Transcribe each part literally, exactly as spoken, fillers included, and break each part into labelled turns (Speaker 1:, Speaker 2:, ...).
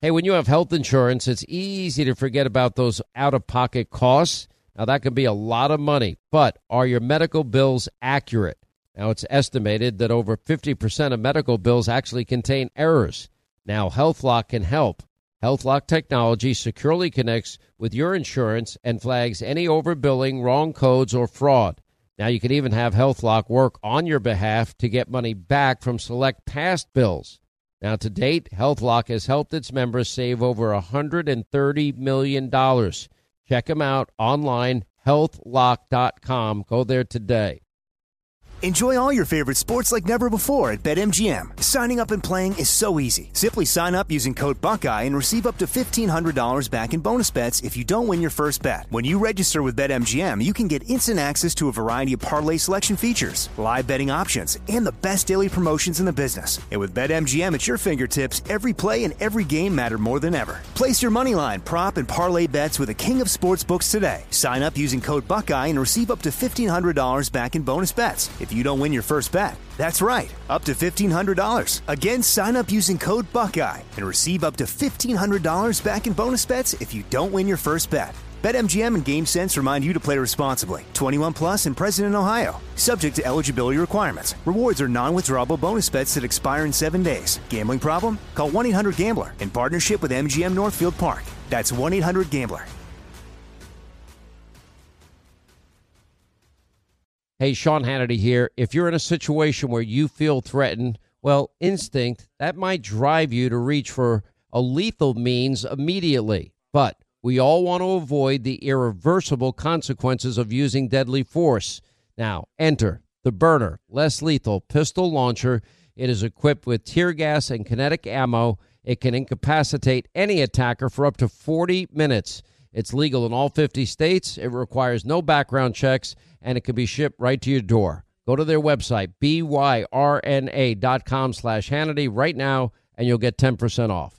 Speaker 1: Hey, when you have health insurance, it's easy to forget about those out-of-pocket costs. Now, that can be a lot of money, but are your medical bills accurate? Now, it's estimated that over fifty percent of medical bills actually contain errors. Now, HealthLock can help. HealthLock technology securely connects with your insurance and flags any overbilling, wrong codes, or fraud. Now, you can even have HealthLock work on your behalf to get money back from select past bills. Now, to date, HealthLock has helped its members save over one hundred thirty million dollars. Check them out online, health lock dot com. Go there today.
Speaker 2: Enjoy all your favorite sports like never before at BetMGM. Signing up and playing is so easy. Simply sign up using code Buckeye and receive up to fifteen hundred dollars back in bonus bets if you don't win your first bet. When you register with BetMGM, you can get instant access to a variety of parlay selection features, live betting options, and the best daily promotions in the business. And with BetMGM at your fingertips, every play and every game matter more than ever. Place your moneyline, prop, and parlay bets with the king of sportsbooks today. Sign up using code Buckeye and receive up to fifteen hundred dollars back in bonus bets if you don't win your first bet. That's right, up to fifteen hundred dollars. Again, sign up using code Buckeye and receive up to fifteen hundred dollars back in bonus bets if you don't win your first bet. BetMGM and GameSense remind you to play responsibly. twenty-one plus and present in Ohio. Subject to eligibility requirements. Rewards are non-withdrawable bonus bets that expire in seven days. Gambling problem? Call one eight hundred gambler in partnership with M G M Northfield Park. That's one eight hundred gambler.
Speaker 1: Hey, Sean Hannity here. If you're in a situation where you feel threatened, well, instinct, that might drive you to reach for a lethal means immediately. But we all want to avoid the irreversible consequences of using deadly force. Now, enter the Byrna less lethal pistol launcher. It is equipped with tear gas and kinetic ammo. It can incapacitate any attacker for up to forty minutes. It's legal in all fifty states. It requires no background checks, and it can be shipped right to your door. Go to their website, B Y R N A dot com slash Hannity right now, and you'll get ten percent off.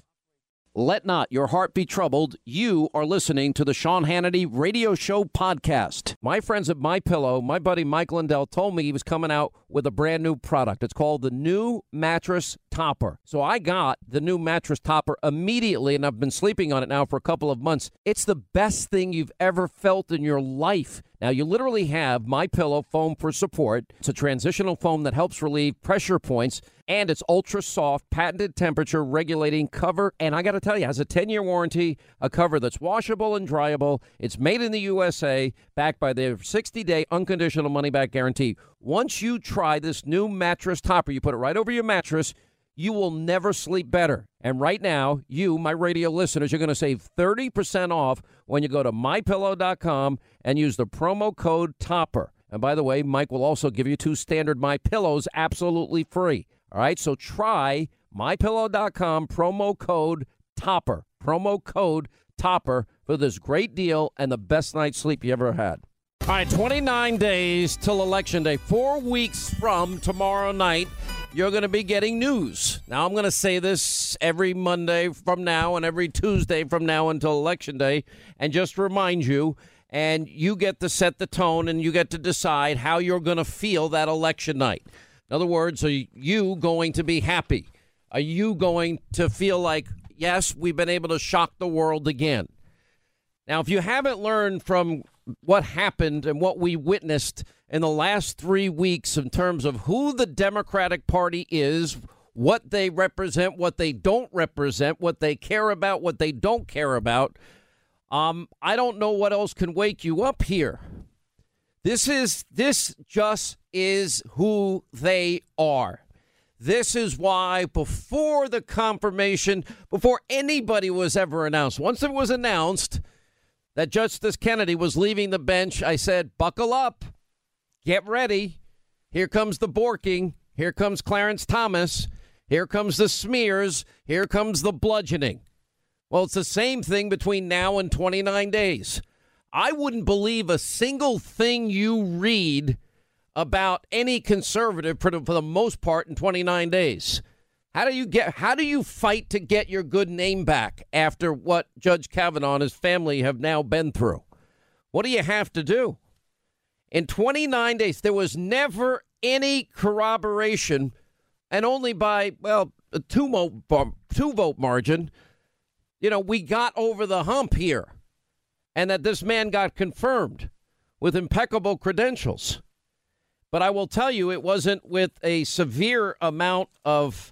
Speaker 3: Let not your heart be troubled. You are listening to the Sean Hannity Radio Show podcast. My friends at MyPillow, my buddy Mike Lindell, told me he was coming out with a brand new product. It's called the new mattress topper. So I got the new mattress topper immediately, and I've been sleeping on it now for a couple of months. It's the best thing you've ever felt in your life. Now, you literally have MyPillow foam for support. It's a transitional foam that helps relieve pressure points, and it's ultra-soft, patented temperature-regulating cover. And I got to tell you, it has a ten-year warranty, a cover that's washable and dryable. It's made in the U S A, backed by their sixty-day unconditional money-back guarantee. Once you try this new mattress topper, you put it right over your mattress, you will never sleep better. And right now, you, my radio listeners, you're going to save thirty percent off when you go to my pillow dot com and use the promo code TOPPER. And by the way, Mike will also give you two standard MyPillows absolutely free. All right, so try my pillow dot com, promo code TOPPER. Promo code TOPPER for this great deal and the best night's sleep you ever had. All right, twenty-nine days till Election Day. Four weeks from tomorrow night, you're going to be getting news. Now, I'm going to say this every Monday from now and every Tuesday from now until Election Day, and just remind you, and you get to set the tone and you get to decide how you're going to feel that election night. In other words, are you going to be happy? Are you going to feel like, yes, we've been able to shock the world again? Now, if you haven't learned from what happened and what we witnessed in the last three weeks in terms of who the Democratic Party is, what they represent, what they don't represent, what they care about, what they don't care about, um, I don't know what else can wake you up here. This is, this just is who they are. This is why before the confirmation, before anybody was ever announced, once it was announced that Justice Kennedy was leaving the bench, I said, buckle up, get ready. Here comes the borking. Here comes Clarence Thomas. Here comes the smears. Here comes the bludgeoning. Well, it's the same thing between now and twenty-nine days. I wouldn't believe a single thing you read about any conservative for the most part in twenty-nine days. How do you get, how do you fight to get your good name back after what Judge Kavanaugh and his family have now been through? What do you have to do? In twenty-nine days, there was never any corroboration, and only by, well, a two vote, two vote margin, you know, we got over the hump here and that this man got confirmed with impeccable credentials. But I will tell you, it wasn't with a severe amount of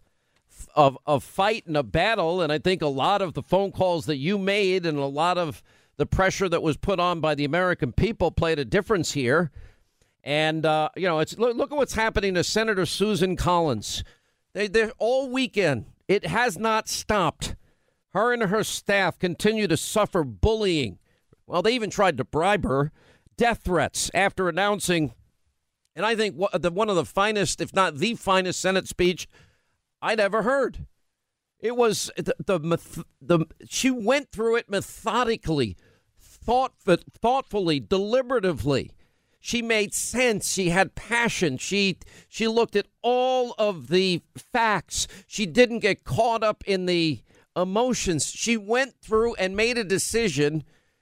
Speaker 3: of of fight and a battle. And I think a lot of the phone calls that you made and a lot of the pressure that was put on by the American people played a difference here. And, uh, you know, it's look, look at what's happening to Senator Susan Collins. They, they're all weekend. It has not stopped. Her and her staff continue to suffer bullying. Well, they even tried to bribe her. Death threats after announcing, and I think one of the finest, if not the finest Senate speech I'd ever heard. It was the, the, the she went through it methodically, thought, thoughtfully, deliberatively. She made sense. She had passion. She she looked at all of the facts. She didn't get caught up in the emotions. She went through and made a decision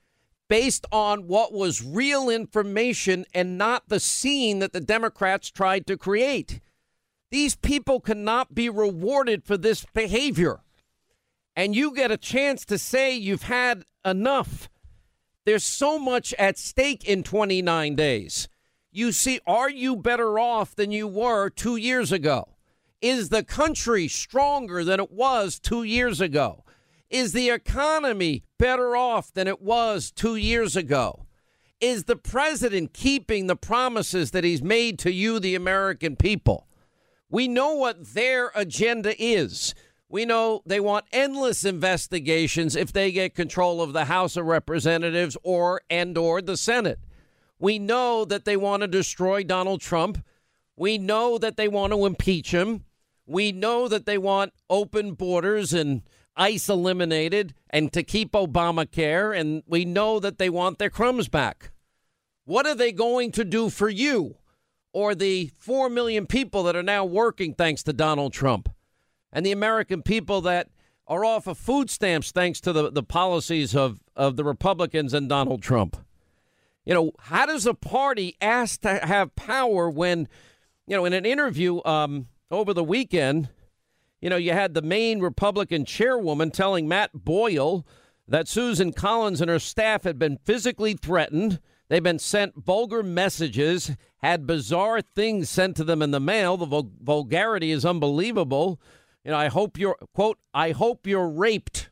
Speaker 3: based on what was real information and not the scene that the Democrats tried to create. These people cannot be rewarded for this behavior. And you get a chance to say you've had enough. There's so much at stake in twenty-nine days. You see, are you better off than you were two years ago? Is the country stronger than it was two years ago? Is the economy better off than it was two years ago? Is the president keeping the promises that he's made to you, the American people? We know what their agenda is. We know they want endless investigations if they get control of the House of Representatives or and or the Senate. We know that they want to destroy Donald Trump. We know that they want to impeach him. We know that they want open borders and ICE eliminated and to keep Obamacare. And we know that they want their crumbs back. What are they going to do for you or the four million people that are now working thanks to Donald Trump? And the American people that are off of food stamps thanks to the, the policies of, of the Republicans and Donald Trump. You know, how does a party ask to have power when, you know, in an interview um, over the weekend, you know, you had the Maine Republican chairwoman telling Matt Boyle that Susan Collins and her staff had been physically threatened. They've been sent vulgar messages, had bizarre things sent to them in the mail. The vul- vulgarity is unbelievable. You know, I hope you're, quote, I hope you're raped.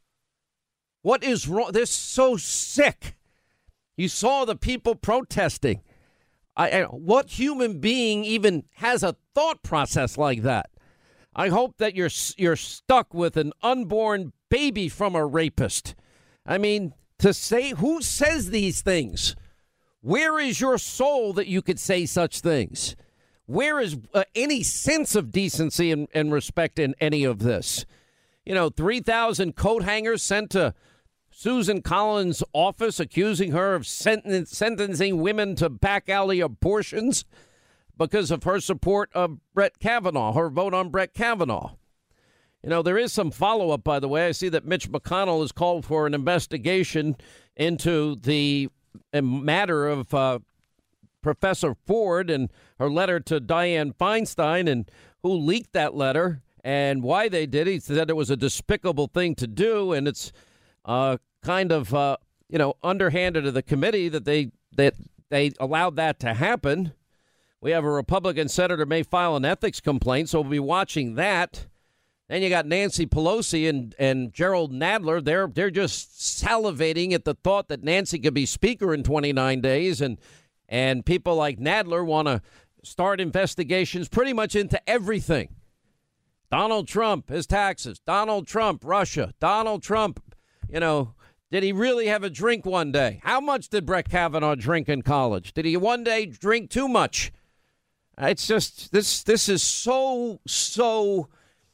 Speaker 3: What is wrong? They're so sick. You saw the people protesting. I, I, what human being even has a thought process like that? I hope that you're you're stuck with an unborn baby from a rapist. I mean, to say, who says these things? Where is your soul that you could say such things? Where is uh, any sense of decency and, and respect in any of this? You know, three thousand coat hangers sent to Susan Collins' office accusing her of senten- sentencing women to back alley abortions because of her support of Brett Kavanaugh, her vote on Brett Kavanaugh. You know, there is some follow-up, by the way. I see that Mitch McConnell has called for an investigation into the matter of uh, Professor Ford and her letter to Dianne Feinstein and who leaked that letter and why they did it. He said it was a despicable thing to do, and it's uh, kind of, uh, you know, underhanded of the committee that they that they allowed that to happen. We have a Republican senator may file an ethics complaint, so we'll be watching that. Then you got Nancy Pelosi and, and Gerald Nadler. They're they're just salivating at the thought that Nancy could be speaker in twenty-nine days, and and people like Nadler want to start investigations pretty much into everything. Donald Trump, his taxes. Donald Trump, Russia. Donald Trump, you know, did he really have a drink one day? How much did Brett Kavanaugh drink in college? Did he one day drink too much? It's just this. This is so so.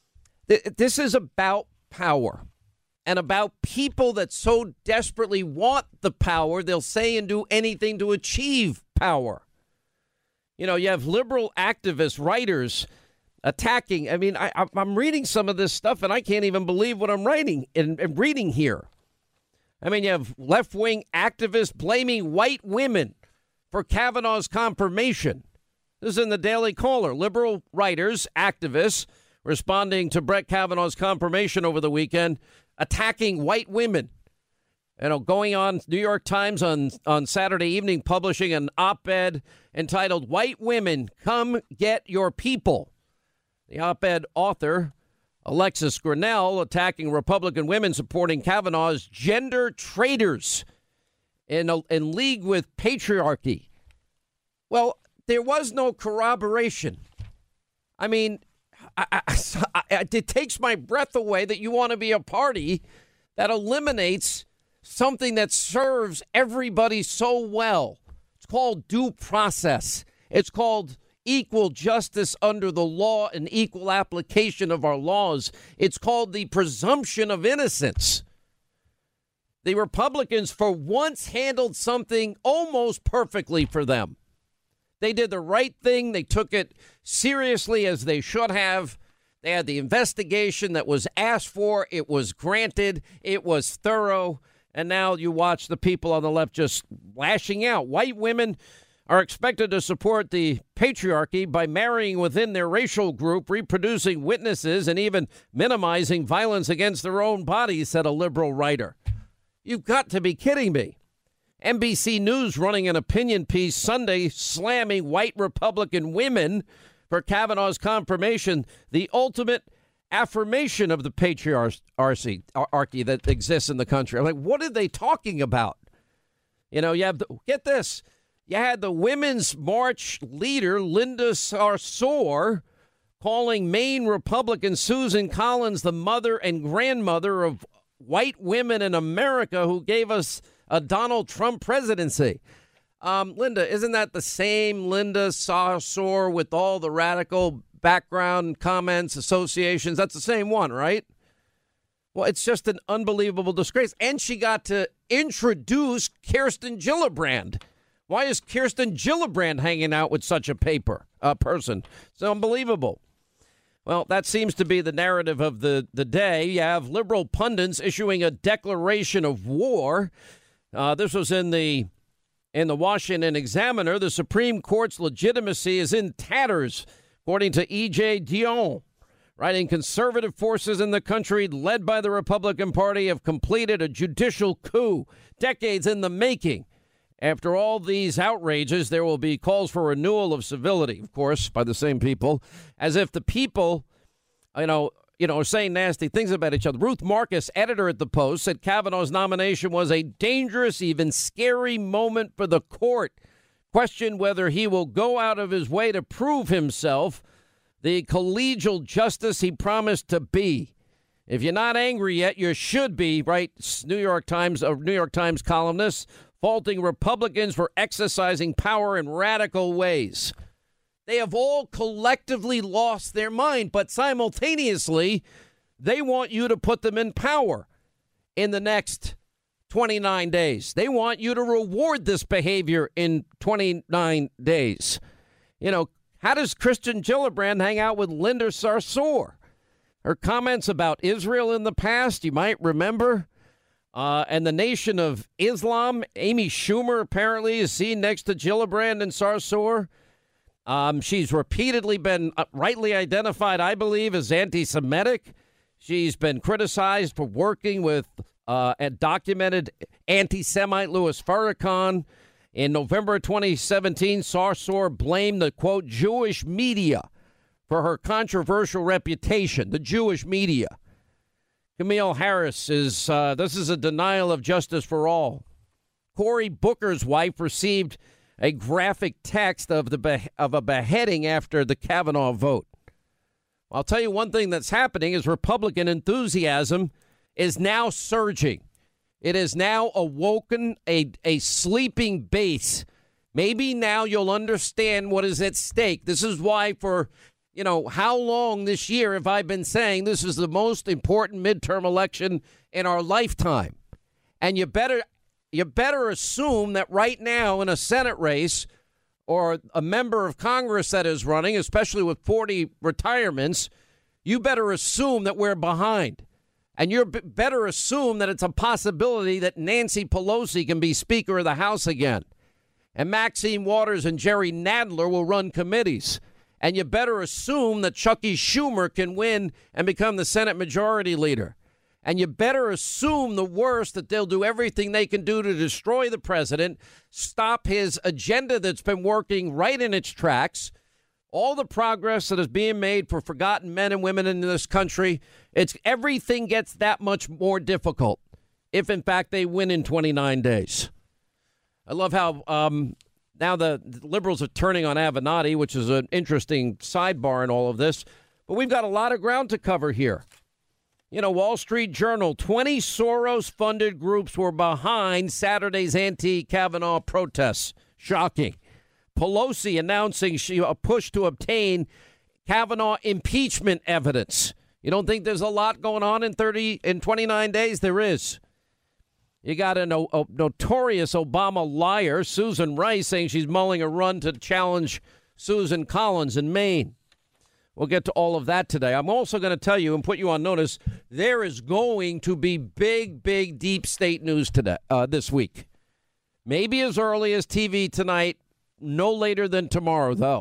Speaker 3: This is about power and about people that so desperately want the power, they'll say and do anything to achieve power. You know, you have liberal activists, writers attacking. I mean, I, I'm reading some of this stuff and I can't even believe what I'm writing and, and reading here. I mean, you have left wing activists blaming white women for Kavanaugh's confirmation. This is in the Daily Caller. Liberal writers, activists, responding to Brett Kavanaugh's confirmation over the weekend, attacking white women. You know, going on New York Times on, on Saturday evening, publishing an op-ed entitled, "White Women, Come Get Your People." The op-ed author, Alexis Grinnell, attacking Republican women supporting Kavanaugh as gender traitors in, a, in league with patriarchy. Well, there was no corroboration. I mean, I, I, I, it takes my breath away that you want to be a party that eliminates something that serves everybody so well. It's called due process. It's called equal justice under the law and equal application of our laws. It's called the presumption of innocence. The Republicans, for once, handled something almost perfectly for them. They did the right thing. They took it seriously as they should have. They had the investigation that was asked for. It was granted. It was thorough. And now you watch the people on the left just lashing out. White women are expected to support the patriarchy by marrying within their racial group, reproducing witnesses, and even minimizing violence against their own bodies, said a liberal writer. You've got to be kidding me. N B C News running an opinion piece Sunday slamming white Republican women for Kavanaugh's confirmation, the ultimate affirmation of the patriarchy that exists in the country. I'm like, what are they talking about? You know, you have, the, get this, you had the Women's March leader, Linda Sarsour, calling Maine Republican Susan Collins the mother and grandmother of white women in America who gave us a Donald Trump presidency. Um, Linda, isn't that the same Linda Sarsour with all the radical background comments, associations? That's the same one, right? Well, it's just an unbelievable disgrace. And she got to introduce Kirsten Gillibrand. Why is Kirsten Gillibrand hanging out with such a paper, a person? It's unbelievable. Well, that seems to be the narrative of the, the day. You have liberal pundits issuing a declaration of war. Uh, this was in the in the Washington Examiner. The Supreme Court's legitimacy is in tatters, according to E J Dionne. Writing, conservative forces in the country, led by the Republican Party, have completed a judicial coup, decades in the making. After all these outrages, there will be calls for renewal of civility, of course, by the same people, as if the people, you know, you know, are saying nasty things about each other. Ruth Marcus, editor at The Post, said Kavanaugh's nomination was a dangerous, even scary moment for the court. Questioned whether he will go out of his way to prove himself the collegial justice he promised to be. If you're not angry yet, you should be, writes New York Times, a New York Times columnist, faulting Republicans for exercising power in radical ways. They have all collectively lost their mind, but simultaneously, they want you to put them in power in the next twenty-nine days. They want you to reward this behavior in twenty-nine days. You know, how does Kirsten Gillibrand hang out with Linda Sarsour? Her comments about Israel in the past, you might remember. Uh, and the Nation of Islam, Amy Schumer apparently is seen next to Gillibrand and Sarsour. Um, she's repeatedly been rightly identified, I believe, as anti-Semitic. She's been criticized for working with uh, a documented anti-Semite Louis Farrakhan. In November twenty seventeen, Sarsour blamed the, quote, Jewish media for her controversial reputation, the Jewish media. Camille Harris is, uh, this is a denial of justice for all. Cory Booker's wife received a graphic text of the be- of a beheading after the Kavanaugh vote. I'll tell you one thing that's happening is Republican enthusiasm is now surging. It is now awoken a, a sleeping base. Maybe now you'll understand what is at stake. This is why for, you know, how long this year have I been saying this is the most important midterm election in our lifetime? And you better you better assume that right now in a Senate race or a member of Congress that is running, especially with forty retirements, you better assume that we're behind. And you b- better assume that it's a possibility that Nancy Pelosi can be Speaker of the House again. And Maxine Waters and Jerry Nadler will run committees. And you better assume that Chucky Schumer can win and become the Senate Majority Leader. And you better assume the worst, that they'll do everything they can do to destroy the president, stop his agenda that's been working right in its tracks, all the progress that is being made for forgotten men and women in this country. It's everything gets that much more difficult if, in fact, they win in twenty-nine days. I love how um, now the liberals are turning on Avenatti, which is an interesting sidebar in all of this. But we've got a lot of ground to cover here. You know, Wall Street Journal, twenty Soros-funded groups were behind Saturday's anti-Kavanaugh protests. Shocking. Pelosi announcing she a push to obtain Kavanaugh impeachment evidence. You don't think there's a lot going on in thirty in twenty-nine days? There is. You got a, no, a notorious Obama liar, Susan Rice, saying she's mulling a run to challenge Susan Collins in Maine. We'll get to all of that today. I'm also going to tell you and put you on notice, there is going to be big, big deep state news today, uh, this week. Maybe as early as T V tonight, no later than tomorrow, though.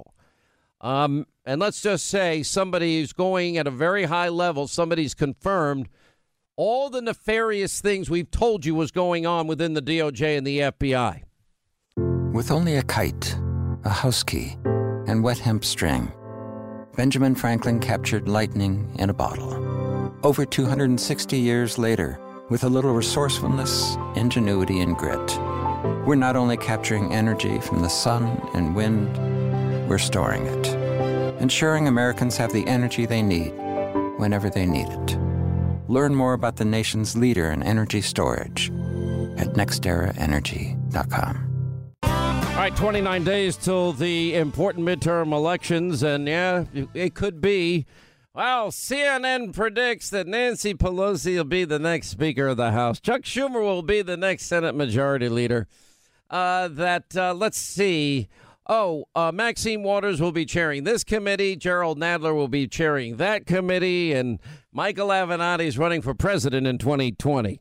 Speaker 3: Um, and let's just say somebody is going at a very high level. Somebody's confirmed all the nefarious things we've told you was going on within the D O J and the F B I.
Speaker 4: With only a kite, a house key, and wet hemp string, Benjamin Franklin captured lightning in a bottle. Over two hundred sixty years later, with a little resourcefulness, ingenuity, and grit, we're not only capturing energy from the sun and wind, we're storing it, ensuring Americans have the energy they need whenever they need it. Learn more about the nation's leader in energy storage at nextera energy dot com.
Speaker 3: All right, twenty-nine days till the important midterm elections, and yeah, it could be. Well, C N N predicts that Nancy Pelosi will be the next Speaker of the House. Chuck Schumer will be the next Senate Majority Leader. Uh, that, uh, let's see. Oh, uh, Maxine Waters will be chairing this committee. Gerald Nadler will be chairing that committee. And Michael Avenatti is running for president in twenty twenty.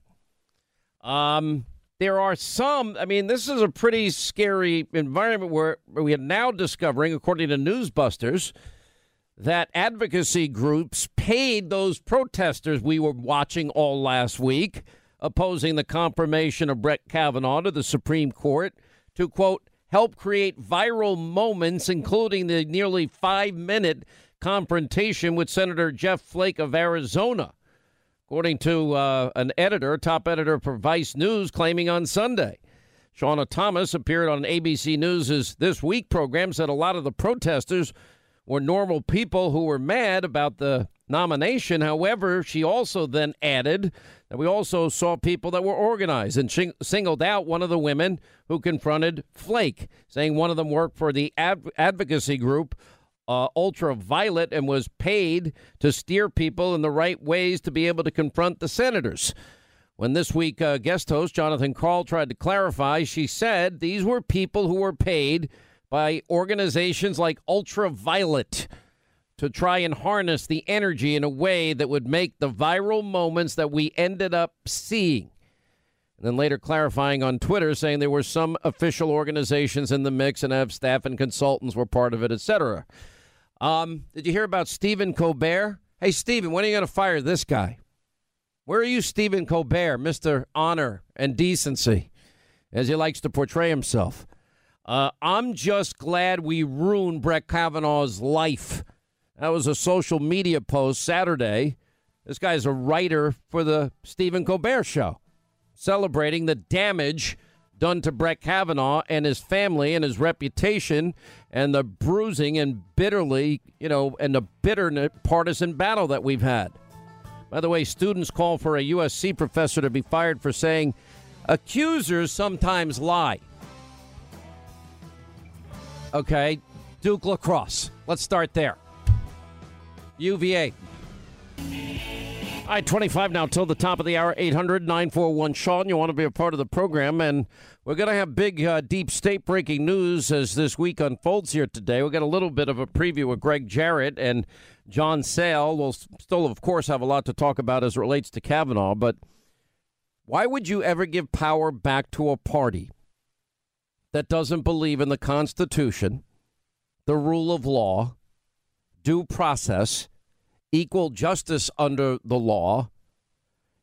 Speaker 3: Um... There are some, I mean, this is a pretty scary environment where we are now discovering, according to Newsbusters, that advocacy groups paid those protesters we were watching all last week, opposing the confirmation of Brett Kavanaugh to the Supreme Court, to, quote, help create viral moments, including the nearly five-minute confrontation with Senator Jeff Flake of Arizona. According to uh, an editor, top editor for Vice News, claiming on Sunday. Shauna Thomas appeared on A B C News' This Week program, said a lot of the protesters were normal people who were mad about the nomination. However, she also then added that we also saw people that were organized, and she singled out one of the women who confronted Flake, saying one of them worked for the ad- advocacy group Uh, Ultraviolet, and was paid to steer people in the right ways to be able to confront the senators. When This Week uh, guest host Jonathan Karl tried to clarify, she said these were people who were paid by organizations like Ultraviolet to try and harness the energy in a way that would make the viral moments that we ended up seeing. And then later clarifying on Twitter, saying there were some official organizations in the mix and have staff and consultants were part of it, et cetera. Um, did you hear about Stephen Colbert? Hey, Stephen, when are you going to fire this guy? Where are you, Stephen Colbert, Mister Honor and Decency, as he likes to portray himself? Uh, I'm just glad we ruined Brett Kavanaugh's life. That was a social media post Saturday. This guy's a writer for the Stephen Colbert Show, celebrating the damage done to Brett Kavanaugh and his family and his reputation and the bruising and bitterly, you know, and the bitter partisan battle that we've had. By the way, students call for a U S C professor to be fired for saying accusers sometimes lie. Okay, Duke Lacrosse. Let's start there. U V A. All right, twenty-five now till the top of the hour, eight hundred nine four one Sean. You want to be a part of the program, and we're going to have big uh, deep state breaking news as this week unfolds here today. We'll get a little bit of a preview with Greg Jarrett and John Sale. We'll still, of course, have a lot to talk about as it relates to Kavanaugh, but why would you ever give power back to a party that doesn't believe in the Constitution, the rule of law, due process, equal justice under the law,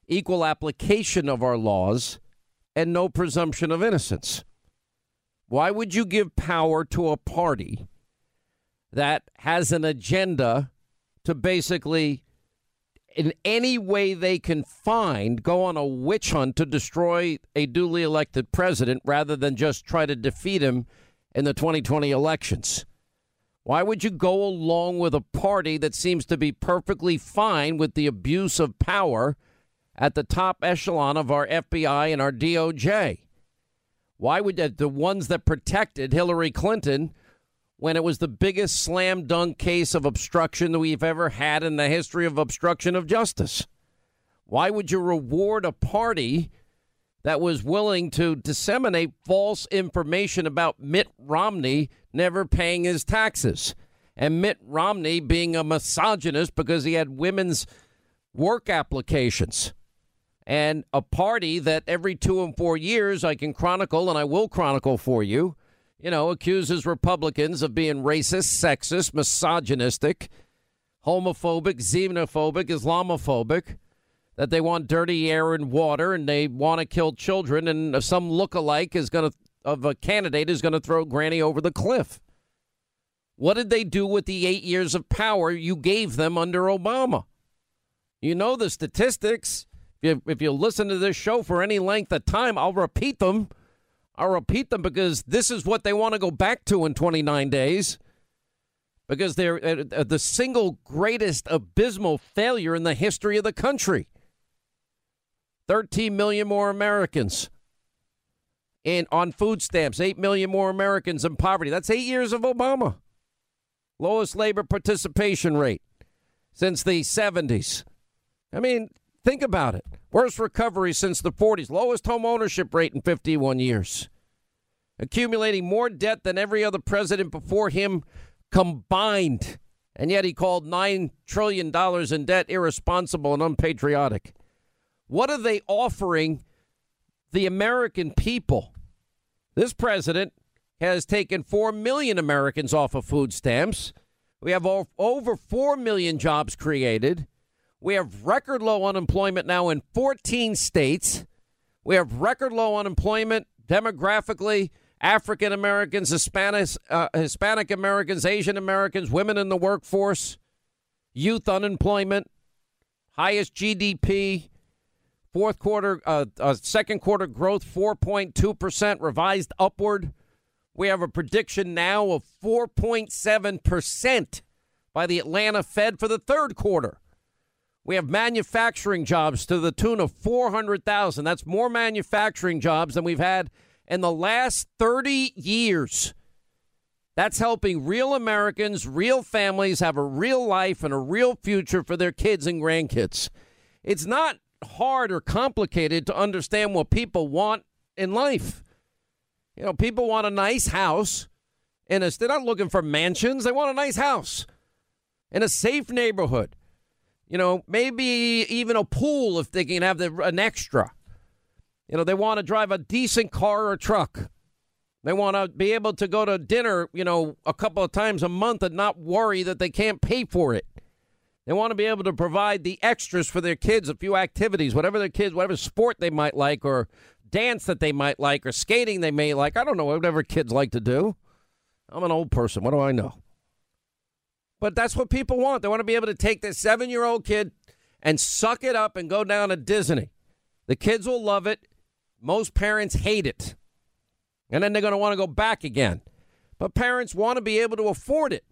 Speaker 3: equal application of our laws, and no presumption of innocence. Why would you give power to a party that has an agenda to basically, in any way they can find, go on a witch hunt to destroy a duly elected president rather than just try to defeat him in the twenty twenty elections? Why would you go along with a party that seems to be perfectly fine with the abuse of power at the top echelon of our F B I and our D O J? Why would the, the ones that protected Hillary Clinton when it was the biggest slam dunk case of obstruction that we've ever had in the history of obstruction of justice? Why would you reward a party that was willing to disseminate false information about Mitt Romney never paying his taxes, and Mitt Romney being a misogynist because he had women's work applications, and a party that every two and four years I can chronicle, and I will chronicle for you, you know, accuses Republicans of being racist, sexist, misogynistic, homophobic, xenophobic, Islamophobic, that they want dirty air and water, and they want to kill children, and some lookalike is going to of a candidate is going to throw Granny over the cliff. What did they do with the eight years of power you gave them under Obama? You know the statistics. If you, if you listen to this show for any length of time, I'll repeat them. I'll repeat them because this is what they want to go back to in twenty-nine days. Because they're uh, the single greatest abysmal failure in the history of the country. thirteen million more Americans in on food stamps, eight million more Americans in poverty. That's eight years of Obama. Lowest labor participation rate since the seventies. I mean, think about it. Worst recovery since the forties. Lowest home ownership rate in fifty-one years. Accumulating more debt than every other president before him combined. And yet he called nine trillion dollars in debt irresponsible and unpatriotic. What are they offering the American people? This president has taken four million Americans off of food stamps. We have over four million jobs created. We have record low unemployment now in fourteen states. We have record low unemployment demographically. African Americans, Hispanics, uh, Hispanic Americans, Asian Americans, women in the workforce, youth unemployment, highest G D P. Fourth quarter, uh, uh, second quarter growth, four point two percent, revised upward. We have a prediction now of four point seven percent by the Atlanta Fed for the third quarter. We have manufacturing jobs to the tune of four hundred thousand. That's more manufacturing jobs than we've had in the last thirty years. That's helping real Americans, real families have a real life and a real future for their kids and grandkids. It's not hard or complicated to understand what people want in life. You know, people want a nice house, and they're not looking for mansions. They want a nice house in a safe neighborhood. You know, maybe even a pool if they can have the, an extra. You know, they want to drive a decent car or truck. They want to be able to go to dinner, you know, a couple of times a month and not worry that they can't pay for it. They want to be able to provide the extras for their kids, a few activities, whatever their kids, whatever sport they might like, or dance that they might like, or skating they may like. I don't know, whatever kids like to do. I'm an old person. What do I know? But that's what people want. They want to be able to take their seven-year-old kid and suck it up and go down to Disney. The kids will love it. Most parents hate it. And then they're going to want to go back again. But parents want to be able to afford it.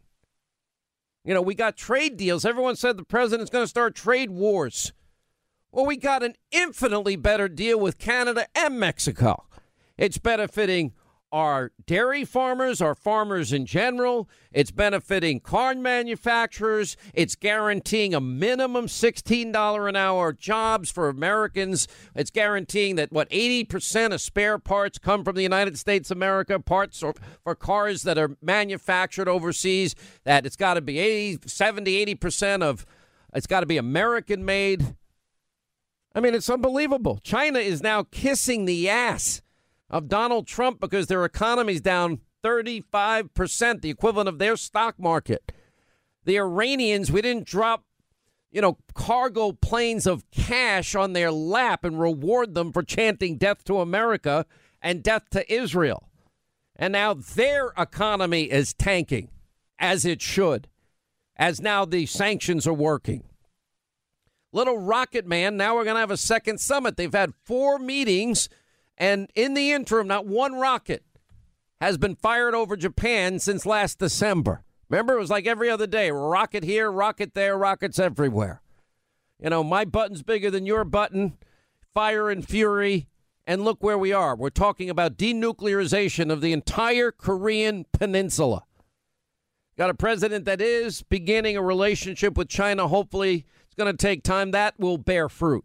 Speaker 3: You know, we got trade deals. Everyone said the president's going to start trade wars. Well, we got an infinitely better deal with Canada and Mexico. It's benefiting our dairy farmers, our farmers in general. It's benefiting car manufacturers. It's guaranteeing a minimum sixteen dollars an hour jobs for Americans. It's guaranteeing that, what, eighty percent of spare parts come from the United States of America, parts or, for cars that are manufactured overseas, that it's got to be eighty, seventy, eighty percent of, it's got to be American made. I mean, it's unbelievable. China is now kissing the ass of Donald Trump because their economy's down thirty-five percent, the equivalent of their stock market. The Iranians, we didn't drop you know, cargo planes of cash on their lap and reward them for chanting death to America and death to Israel. And now their economy is tanking, as it should, as now the sanctions are working. Little Rocket Man, now we're going to have a second summit. They've had four meetings, and in the interim, not one rocket has been fired over Japan since last December. Remember, it was like every other day. Rocket here, rocket there, rockets everywhere. You know, my button's bigger than your button. Fire and fury. And look where we are. We're talking about denuclearization of the entire Korean peninsula. Got a president that is beginning a relationship with China. Hopefully, it's going to take time. That will bear fruit.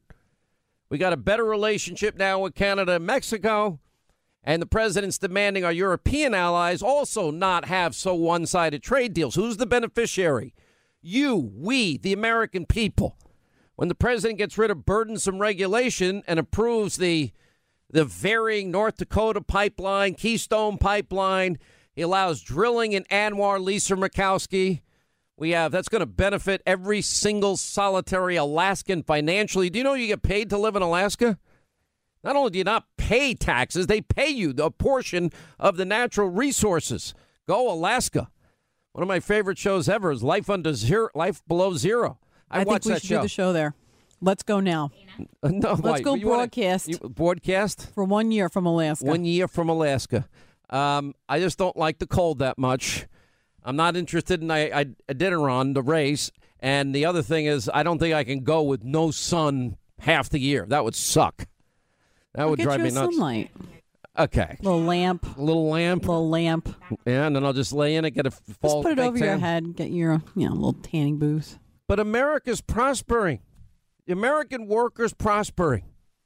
Speaker 3: We got a better relationship now with Canada and Mexico. And the president's demanding our European allies also not have so one-sided trade deals. Who's the beneficiary? You, we, the American people. When the president gets rid of burdensome regulation and approves the the varying North Dakota pipeline, Keystone pipeline, he allows drilling in Anwar, Lisa Murkowski. We have that's going to benefit every single solitary Alaskan financially. Do you know you get paid to live in Alaska? Not only do you not pay taxes, they pay you a portion of the natural resources. Go Alaska. One of my favorite shows ever is Life Under Zero, Life Below Zero. I,
Speaker 5: I think we
Speaker 3: that
Speaker 5: should
Speaker 3: show.
Speaker 5: do the show there. Let's go now.
Speaker 3: no,
Speaker 5: Let's
Speaker 3: why?
Speaker 5: go
Speaker 3: You wanna-
Speaker 5: broadcast.
Speaker 3: you- broadcast?
Speaker 5: For one year from Alaska.
Speaker 3: One year from Alaska. Um, I just don't like the cold that much. I'm not interested in I, I, I didn't run the race. And the other thing is I don't think I can go with no sun half the year. That would suck. That
Speaker 5: I'll
Speaker 3: would
Speaker 5: get
Speaker 3: drive
Speaker 5: you
Speaker 3: me
Speaker 5: a
Speaker 3: nuts.
Speaker 5: sunlight.
Speaker 3: Okay.
Speaker 5: Little lamp.
Speaker 3: A little lamp.
Speaker 5: Little lamp.
Speaker 3: Yeah, and then I'll just lay in it, get a fall.
Speaker 5: Just put it
Speaker 3: fake
Speaker 5: over your
Speaker 3: tan.
Speaker 5: head. Get your, you know, little tanning booth.
Speaker 3: But America's prospering. The American worker's prospering.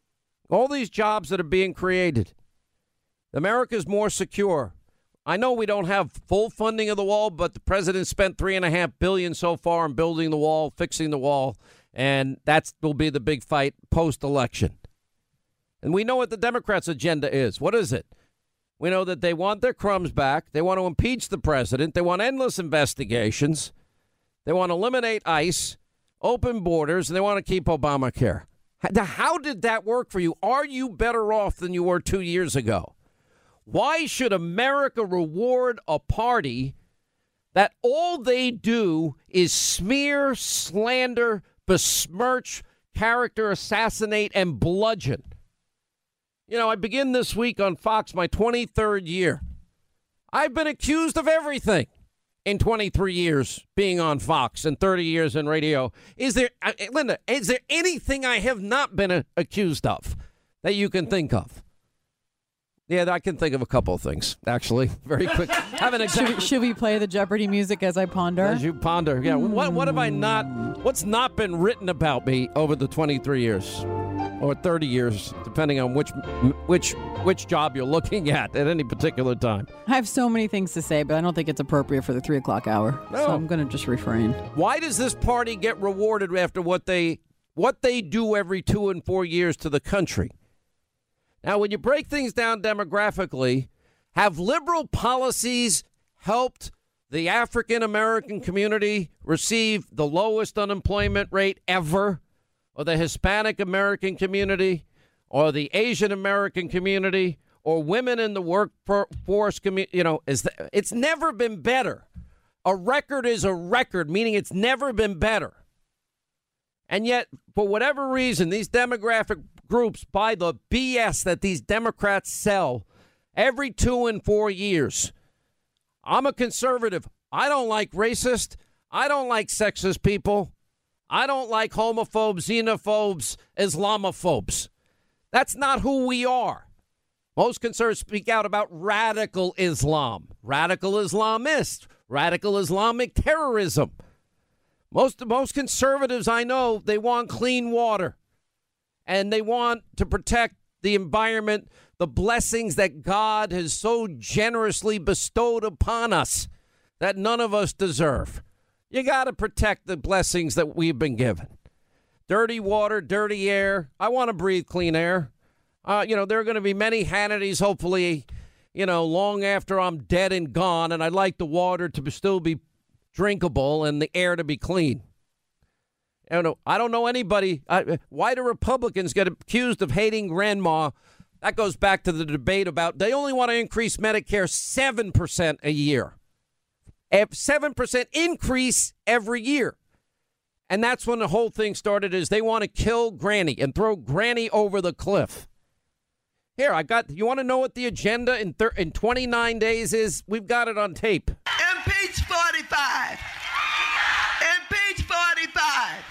Speaker 3: All these jobs that are being created. America's more secure. I know we don't have full funding of the wall, but the president spent three and a half billion so far on building the wall, fixing the wall, and that will be the big fight post-election. And we know what the Democrats' agenda is. What is it? We know that they want their crumbs back. They want to impeach the president. They want endless investigations. They want to eliminate ICE, open borders, and they want to keep Obamacare. How, how did that work for you? Are you better off than you were two years ago? Why should America reward a party that all they do is smear, slander, besmirch, character assassinate, and bludgeon? You know, I begin this week on Fox, my twenty-third year. I've been accused of everything in twenty-three years being on Fox and thirty years in radio. Is there, uh, Linda, is there anything I have not been uh, accused of that you can think of? Yeah, I can think of a couple of things, actually, very quick. Have an
Speaker 5: Should we, should we play the Jeopardy music as I ponder?
Speaker 3: As you ponder, yeah. What what have I not? What's not been written about me over the twenty-three years, or thirty years, depending on which which which job you're looking at at any particular time?
Speaker 5: I have so many things to say, but I don't think it's appropriate for the three o'clock hour.
Speaker 3: No.
Speaker 5: So I'm going to just refrain.
Speaker 3: Why does this party get rewarded after what they what they do every two and four years to the country? Now, when you break things down demographically, have liberal policies helped the African-American community receive the lowest unemployment rate ever, or the Hispanic-American community, or the Asian-American community, or women in the workforce community? You know, is the, it's never been better. A record is a record, meaning it's never been better. And yet, for whatever reason, these demographic groups buy the B S that these Democrats sell every two and four years. I'm a conservative. I don't like racist. I don't like sexist people. I don't like homophobes, xenophobes, Islamophobes. That's not who we are. Most conservatives speak out about radical Islam, radical Islamists, radical Islamic terrorism. Most most conservatives I know, they want clean water. And they want to protect the environment, the blessings that God has so generously bestowed upon us that none of us deserve. You got to protect the blessings that we've been given. Dirty water, dirty air. I want to breathe clean air. Uh, you know, there are going to be many Hannitys, hopefully, you know, long after I'm dead and gone, and I'd like the water to still be drinkable and the air to be clean. I don't know. I don't know anybody. I, why do Republicans get accused of hating grandma? That goes back to the debate about they only want to increase Medicare seven percent a year. seven percent increase every year. And that's when the whole thing started, is they want to kill Granny and throw Granny over the cliff. Here, I got, you want to know what the agenda in thir- in twenty-nine days is? We've got it on tape.
Speaker 6: Impeach forty-five. Impeach forty-five.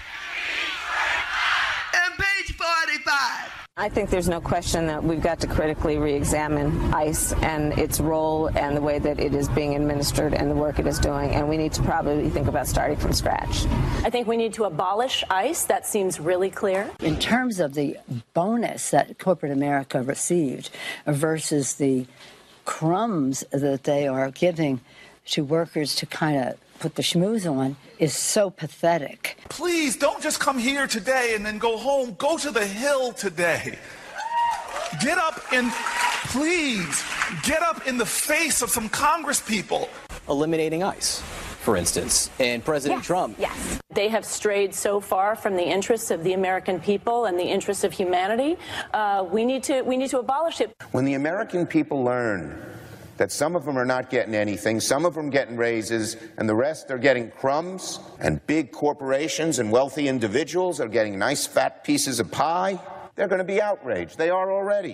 Speaker 6: Impeach forty-five.
Speaker 7: I think there's no question that we've got to critically re-examine ICE and its role and the way that it is being administered and the work it is doing. And we need to probably think about starting from scratch.
Speaker 8: I think we need to abolish ICE. That seems really clear.
Speaker 9: In terms of the bonus that corporate America received versus the crumbs that they are giving to workers to kind of put the schmooze on, is so pathetic.
Speaker 10: Please don't just come here today and then go home. Go to the Hill today. Get up and please get up in the face of some Congress people.
Speaker 11: Eliminating ICE, for instance, and President
Speaker 8: yes,
Speaker 11: Trump.
Speaker 8: Yes. They have strayed so far from the interests of the American people and the interests of humanity. Uh, we need to we need to abolish it.
Speaker 12: When the American people learn that some of them are not getting anything, some of them getting raises, and the rest are getting crumbs, and big corporations and wealthy individuals are getting nice fat pieces of pie, they're going to be outraged. They are already.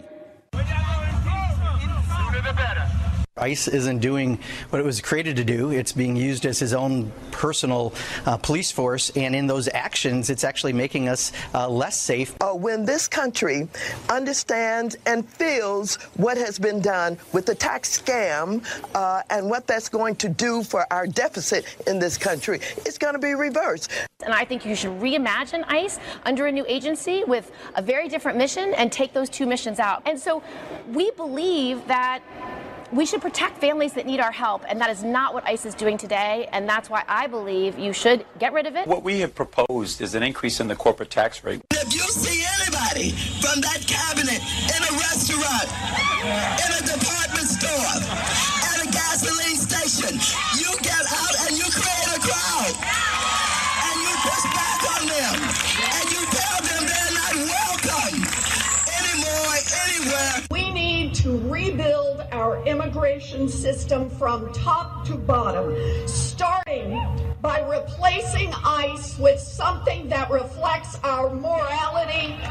Speaker 13: ICE isn't doing what it was created to do. It's being used as his own personal uh, police force, and in those actions, it's actually making us uh, less safe.
Speaker 6: Uh, when this country understands and feels what has been done with the tax scam uh, and what that's going to do for our deficit in this country, it's going to be reversed.
Speaker 14: And I think you should reimagine ICE under a new agency with a very different mission and take those two missions out. And so we believe that we should protect families that need our help, and that is not what ICE is doing today, and that's why I believe you should get rid of it.
Speaker 15: What we have proposed is an increase in the corporate tax rate.
Speaker 6: If you see anybody from that cabinet in a restaurant, in a department store, at a gasoline station, you get out and you create a crowd, and you push back on them, and you tell them they're not welcome anymore, anywhere.
Speaker 16: We need to rebuild our immigration system from top to bottom, starting by replacing ICE with something that reflects our morality and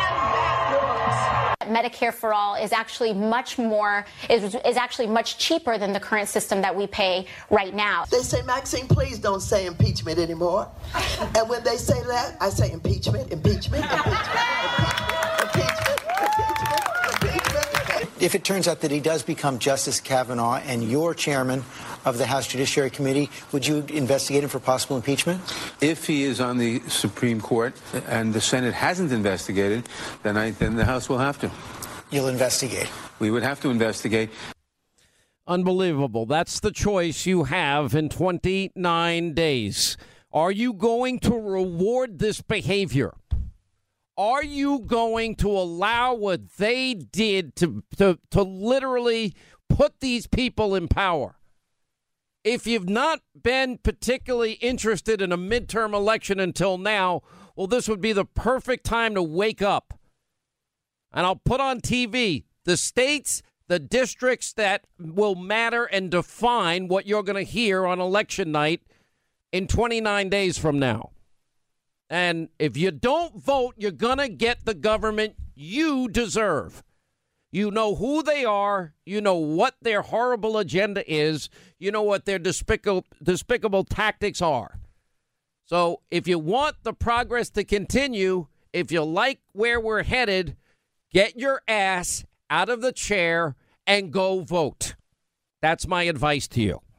Speaker 16: that works.
Speaker 14: Medicare for All is actually much more, is, is actually much cheaper than the current system that we pay right now.
Speaker 6: They say, Maxine, please don't say impeachment anymore. And when they say that, I say impeachment, impeachment, impeachment, impeachment, impeachment, impeachment, impeachment.
Speaker 17: If it turns out that he does become Justice Kavanaugh and you're chairman of the House Judiciary Committee, would you investigate him for possible impeachment?
Speaker 18: If he is on the Supreme Court and the Senate hasn't investigated, then I, then the House will have to.
Speaker 17: You'll investigate.
Speaker 18: We would have to investigate.
Speaker 3: Unbelievable. That's the choice you have in twenty-nine days. Are you going to reward this behavior? Are you going to allow what they did to, to, to literally put these people in power? If you've not been particularly interested in a midterm election until now, well, this would be the perfect time to wake up. And I'll put on T V the states, the districts that will matter and define what you're going to hear on election night in twenty-nine days from now. And if you don't vote, you're going to get the government you deserve. You know who they are. You know what their horrible agenda is. You know what their despicable, despicable tactics are. So if you want the progress to continue, if you like where we're headed, get your ass out of the chair and go vote. That's my advice to you.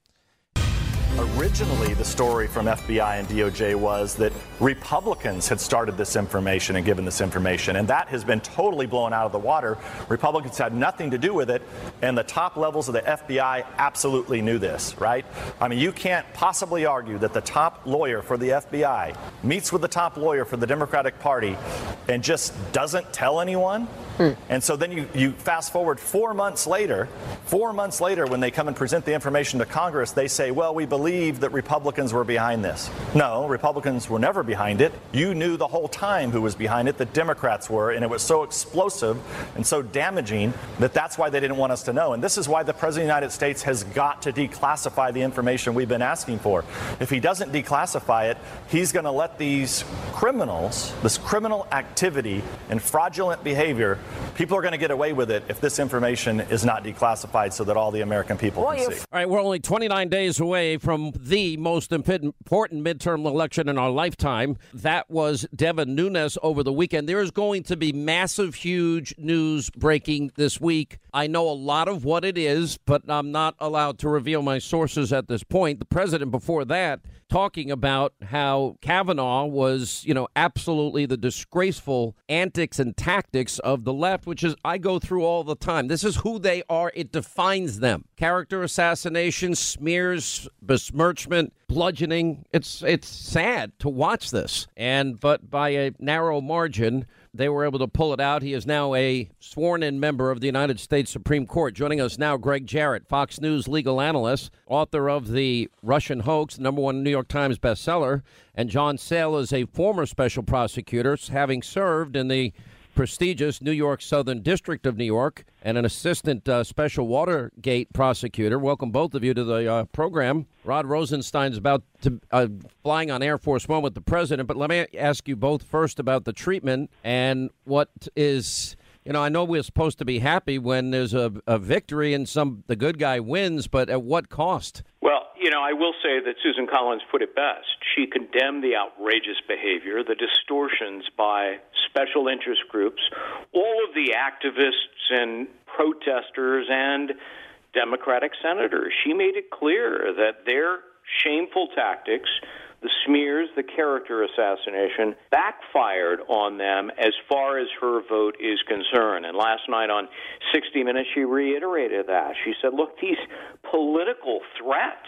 Speaker 19: Originally, the story from F B I and D O J was that Republicans had started this information and given this information, and that has been totally blown out of the water. Republicans had nothing to do with it, and the top levels of the F B I absolutely knew this, right? I mean, you can't possibly argue that the top lawyer for the F B I meets with the top lawyer for the Democratic Party and just doesn't tell anyone. Mm. And so then you, you fast forward four months later, four months later, when they come and present the information to Congress, they say, well, we believe believed that Republicans were behind this. No, Republicans were never behind it. You knew the whole time who was behind it. The Democrats were, and it was so explosive and so damaging that that's why they didn't want us to know. And this is why the President of the United States has got to declassify the information we've been asking for. If he doesn't declassify it, he's going to let these criminals, this criminal activity and fraudulent behavior, people are going to get away with it if this information is not declassified so that all the American people can see.
Speaker 3: All right, we're only twenty-nine days away from the most important midterm election in our lifetime. That was Devin Nunes over the weekend. There is going to be massive, huge news breaking this week. I know a lot of what it is, but I'm not allowed to reveal my sources at this point. The president before that talking about how Kavanaugh was, you know, absolutely the disgraceful antics and tactics of the left, which is I go through all the time. This is who they are. It defines them. Character assassination, smears, besmirchment, bludgeoning. It's it's sad to watch this. And but by a narrow margin, they were able to pull it out. He is now a sworn-in member of the United States Supreme Court. Joining us now, Greg Jarrett, Fox News legal analyst, author of The Russian Hoax, number one New York Times bestseller. And John Sale is a former special prosecutor, having served in the prestigious New York Southern District of New York and an assistant uh, special Watergate prosecutor. Welcome both of you to the uh, program. Rod Rosenstein's about to uh, flying on Air Force One with the president, but let me ask you both first about the treatment and what is, you know, I know we're supposed to be happy when there's a, a victory and some the good guy wins, but at what cost?
Speaker 20: Well, you know, I will say that Susan Collins put it best. She condemned the outrageous behavior, the distortions by special interest groups, all of the activists and protesters and Democratic senators. She made it clear that their shameful tactics, the smears, the character assassination, backfired on them as far as her vote is concerned. And last night on sixty minutes, she reiterated that. She said, look, these political threats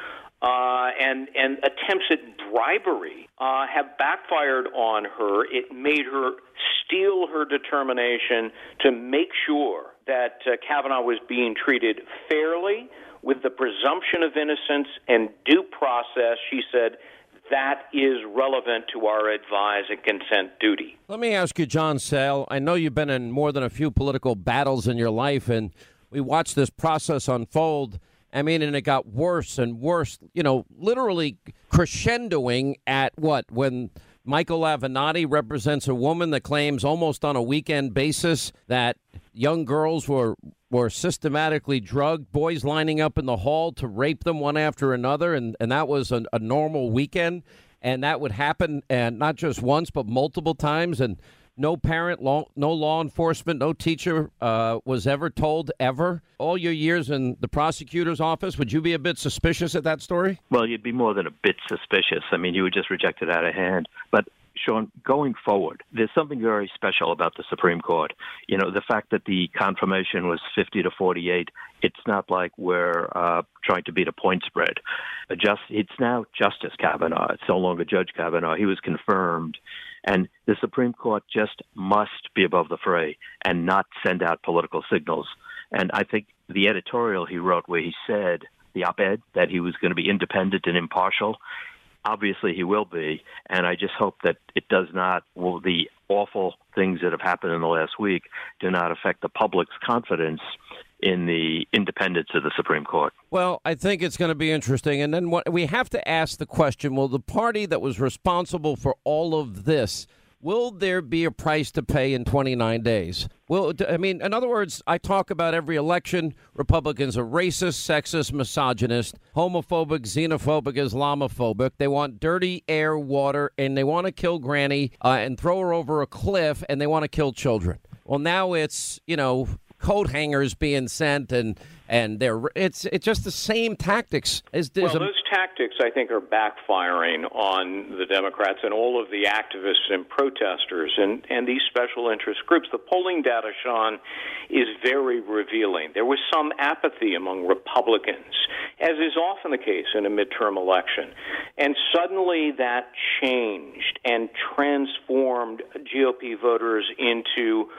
Speaker 20: uh, and, and attempts at bribery uh, have backfired on her. It made her steel her determination to make sure that uh, Kavanaugh was being treated fairly with the presumption of innocence and due process. She said, that is relevant to our advise and consent duty.
Speaker 3: Let me ask you, John Sale, I know you've been in more than a few political battles in your life, and we watched this process unfold. I mean, and it got worse and worse, you know, literally crescendoing at what? When Michael Avenatti represents a woman that claims almost on a weekend basis that young girls were were systematically drugged, boys lining up in the hall to rape them one after another, and, and that was a, a normal weekend, and that would happen, and not just once, but multiple times, and no parent, law, no law enforcement, no teacher uh, was ever told ever. All your years in the prosecutor's office, would you be a bit suspicious at that story?
Speaker 21: Well, you'd be more than a bit suspicious. I mean, you would just reject it out of hand. But Sean, going forward, there's something very special about the Supreme Court. You know, the fact that the confirmation was fifty to forty-eight, it's not like we're uh, trying to beat a point spread. Just, it's now Justice Kavanaugh. It's no longer Judge Kavanaugh. He was confirmed. And the Supreme Court just must be above the fray and not send out political signals. And I think the editorial he wrote where he said, the op-ed, that he was going to be independent and impartial, obviously he will be, and I just hope that it does not, well, the awful things that have happened in the last week do not affect the public's confidence in the independence of the Supreme Court.
Speaker 3: Well, I think it's going to be interesting. And then what we have to ask the question, will the party that was responsible for all of this, will there be a price to pay in twenty-nine days? Well, I mean, in other words, I talk about every election. Republicans are racist, sexist, misogynist, homophobic, xenophobic, Islamophobic. They want dirty air, water, and they want to kill Granny uh, and throw her over a cliff, and they want to kill children. Well, now it's, you know, coat hangers being sent, and and they're it's it's just the same tactics. As,
Speaker 20: well,
Speaker 3: as a,
Speaker 20: those tactics, I think, are backfiring on the Democrats and all of the activists and protesters and, and these special interest groups. The polling data, Sean, is very revealing. There was some apathy among Republicans, as is often the case in a midterm election. And suddenly that changed and transformed G O P voters into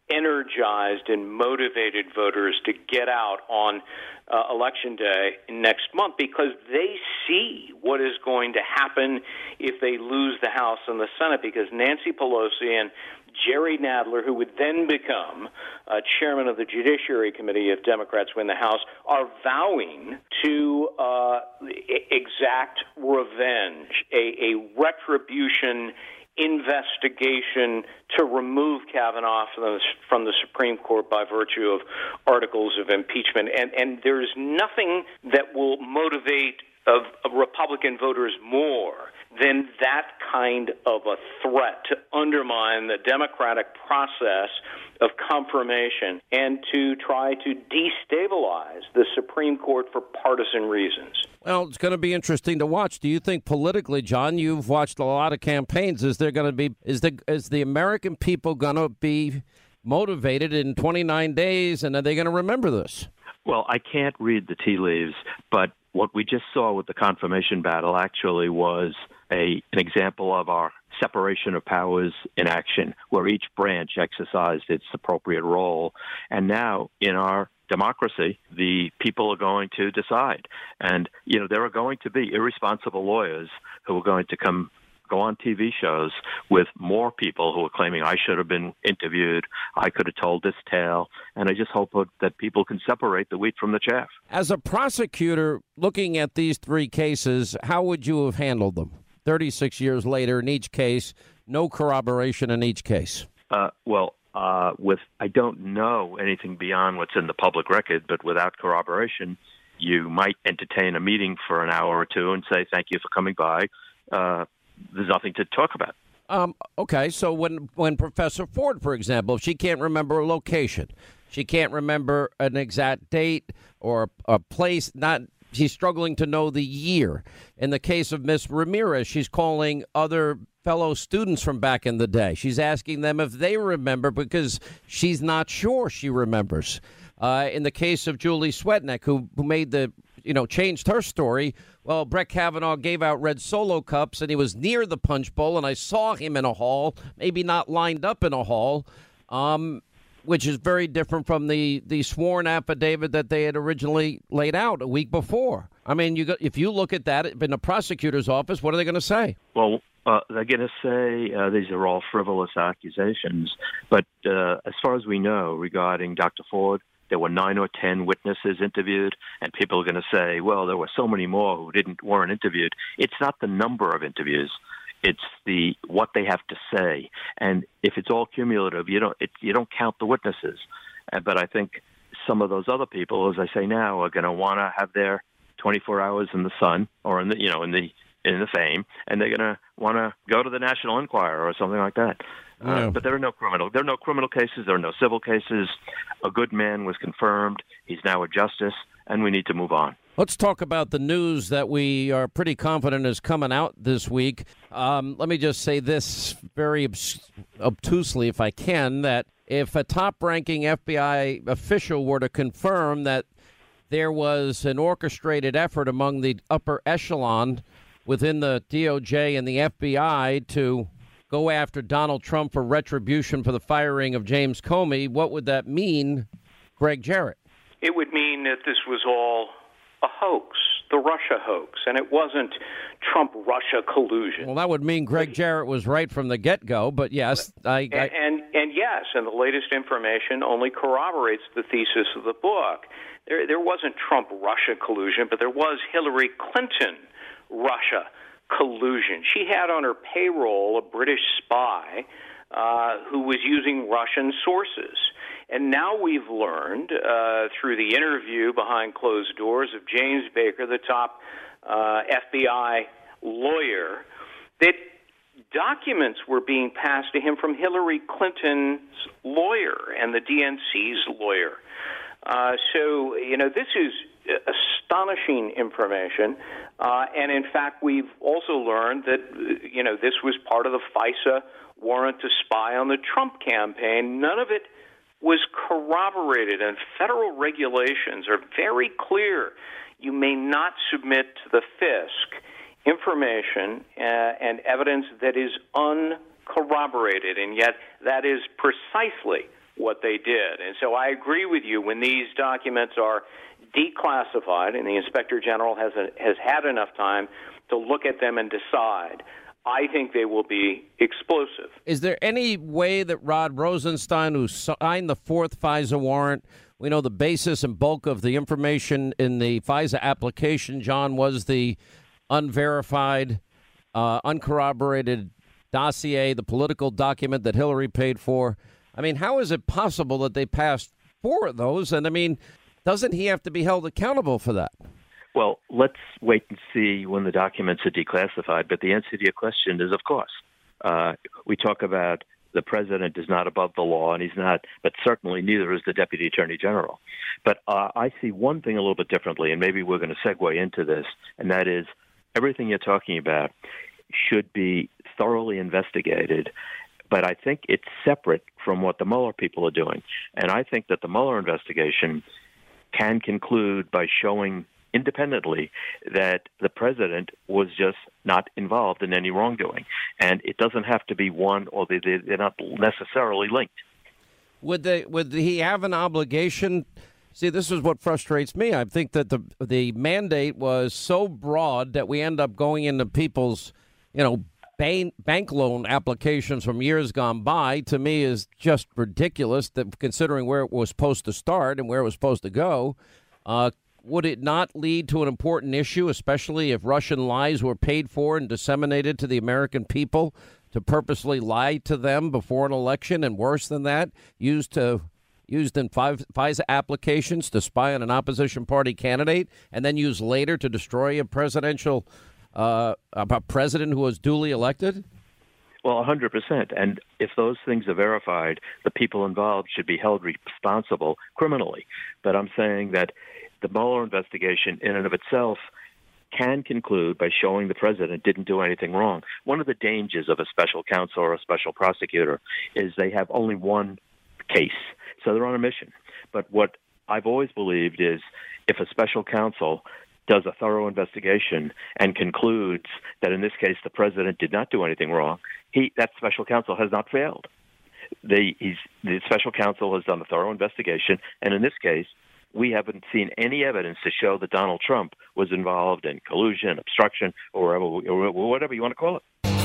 Speaker 20: energized and motivated voters to get out on uh, Election Day next month, because they see what is going to happen if they lose the House and the Senate, because Nancy Pelosi and Jerry Nadler, who would then become uh, chairman of the Judiciary Committee if Democrats win the House, are vowing to uh, exact revenge, a, a retribution investigation to remove Kavanaugh from the, from the Supreme Court by virtue of articles of impeachment. And, and there's nothing that will motivate of, of Republican voters more than that kind of a threat to undermine the democratic process of confirmation and to try to destabilize the Supreme Court for partisan reasons.
Speaker 3: Well, it's going to be interesting to watch. Do you think politically, John, you've watched a lot of campaigns, is there going to be, is the, is the American people going to be motivated in twenty-nine days, and are they going to remember this?
Speaker 21: Well, I can't read the tea leaves, but what we just saw with the confirmation battle actually was a an example of our separation of powers in action, where each branch exercised its appropriate role. And now in our democracy, the people are going to decide. And, you know, there are going to be irresponsible lawyers who are going to come go on T V shows with more people who are claiming I should have been interviewed, I could have told this tale, and I just hope that people can separate the wheat from the chaff.
Speaker 3: As a prosecutor, looking at these three cases, how would you have handled them? thirty-six years later in each case, no corroboration in each case.
Speaker 21: Uh, well, uh, with I don't know anything beyond what's in the public record, but without corroboration, you might entertain a meeting for an hour or two and say, thank you for coming by. Uh, there's nothing to talk about.
Speaker 3: Um, okay, so when, when Professor Ford, for example, if she can't remember a location, she can't remember an exact date or a place, not she's struggling to know the year. In the case of Miss Ramirez, she's calling other fellow students from back in the day. She's asking them if they remember because she's not sure she remembers. Uh, in the case of Julie Swetnick, who, who made the, you know, changed her story, well, Brett Kavanaugh gave out red Solo cups and he was near the punch bowl and I saw him in a hall, maybe not lined up in a hall, um, which is very different from the, the sworn affidavit that they had originally laid out a week before. I mean, you got, if you look at that in the prosecutor's office, what are they going to say?
Speaker 21: Well, uh, they're going to say uh, these are all frivolous accusations. But uh, as far as we know regarding Doctor Ford, there were nine or ten witnesses interviewed, and people are going to say, well, there were so many more who didn't weren't interviewed. It's not the number of interviews. It's the what they have to say, and if it's all cumulative, you don't it, you don't count the witnesses. Uh, but I think some of those other people, as I say now, are going to want to have their twenty-four hours in the sun or in the you know in the in the fame, and they're going to want to go to the National Enquirer or something like that.
Speaker 3: Yeah.
Speaker 21: Uh, but there are no criminal there are no criminal cases. There are no civil cases. A good man was confirmed. He's now a justice, and we need to move on.
Speaker 3: Let's talk about the news that we are pretty confident is coming out this week. Um, let me just say this very obs- obtusely, if I can, that if a top-ranking F B I official were to confirm that there was an orchestrated effort among the upper echelon within the D O J and the F B I to go after Donald Trump for retribution for the firing of James Comey, what would that mean, Greg Jarrett?
Speaker 20: It would mean that this was all a hoax, the Russia hoax, and it wasn't Trump-Russia collusion.
Speaker 3: Well, that would mean Greg Jarrett was right from the get-go, but yes, I... I...
Speaker 20: And, and, and yes, and the latest information only corroborates the thesis of the book. There, there wasn't Trump-Russia collusion, but there was Hillary Clinton-Russia collusion. She had on her payroll a British spy uh, who was using Russian sources. And now we've learned uh, through the interview behind closed doors of James Baker, the top uh, F B I lawyer, that documents were being passed to him from Hillary Clinton's lawyer and the D N C's lawyer. Uh, so, you know, this is astonishing information. Uh, and, in fact, we've also learned that, you know, this was part of the FISA warrant to spy on the Trump campaign. None of it was corroborated, and federal regulations are very clear. You may not submit to the FISC information uh, and evidence that is uncorroborated, and yet that is precisely what they did. And so I agree with you. When these documents are declassified and the Inspector General has a, has had enough time to look at them and decide, I think they will be explosive.
Speaker 3: Is there any way that Rod Rosenstein, who signed the fourth FISA warrant, we know the basis and bulk of the information in the FISA application, John, was the unverified, uh, uncorroborated dossier, the political document that Hillary paid for. I mean, how is it possible that they passed four of those? And, I mean, doesn't he have to be held accountable for that?
Speaker 21: Well, let's wait and see when the documents are declassified. But the answer to your question is, of course. Uh, we talk about the president is not above the law, and he's not, but certainly neither is the deputy attorney general. But uh, I see one thing a little bit differently, and maybe we're going to segue into this, and that is everything you're talking about should be thoroughly investigated. But I think it's separate from what the Mueller people are doing. And I think that the Mueller investigation can conclude by showing independently that the president was just not involved in any wrongdoing. And it doesn't have to be one, or they, they're not necessarily linked.
Speaker 3: Would they, would he have an obligation? See, this is what frustrates me. I think that the the mandate was so broad that we end up going into people's, you know, bank, bank loan applications from years gone by. To me, is just ridiculous, that considering where it was supposed to start and where it was supposed to go. Uh, Would it not lead to an important issue, especially if Russian lies were paid for and disseminated to the American people to purposely lie to them before an election, and worse than that, used to used in FISA applications to spy on an opposition party candidate, and then used later to destroy a presidential uh, a president who was duly elected?
Speaker 21: Well, one hundred percent. And if those things are verified, the people involved should be held responsible criminally. But I'm saying that the Mueller investigation in and of itself can conclude by showing the president didn't do anything wrong. One of the dangers of a special counsel or a special prosecutor is they have only one case, so they're on a mission. But what I've always believed is if a special counsel does a thorough investigation and concludes that in this case the president did not do anything wrong, he that special counsel has not failed. The, he's, the special counsel has done a thorough investigation, and in this case, we haven't seen any evidence to show that Donald Trump was involved in collusion, obstruction, or whatever, or whatever you want to call it.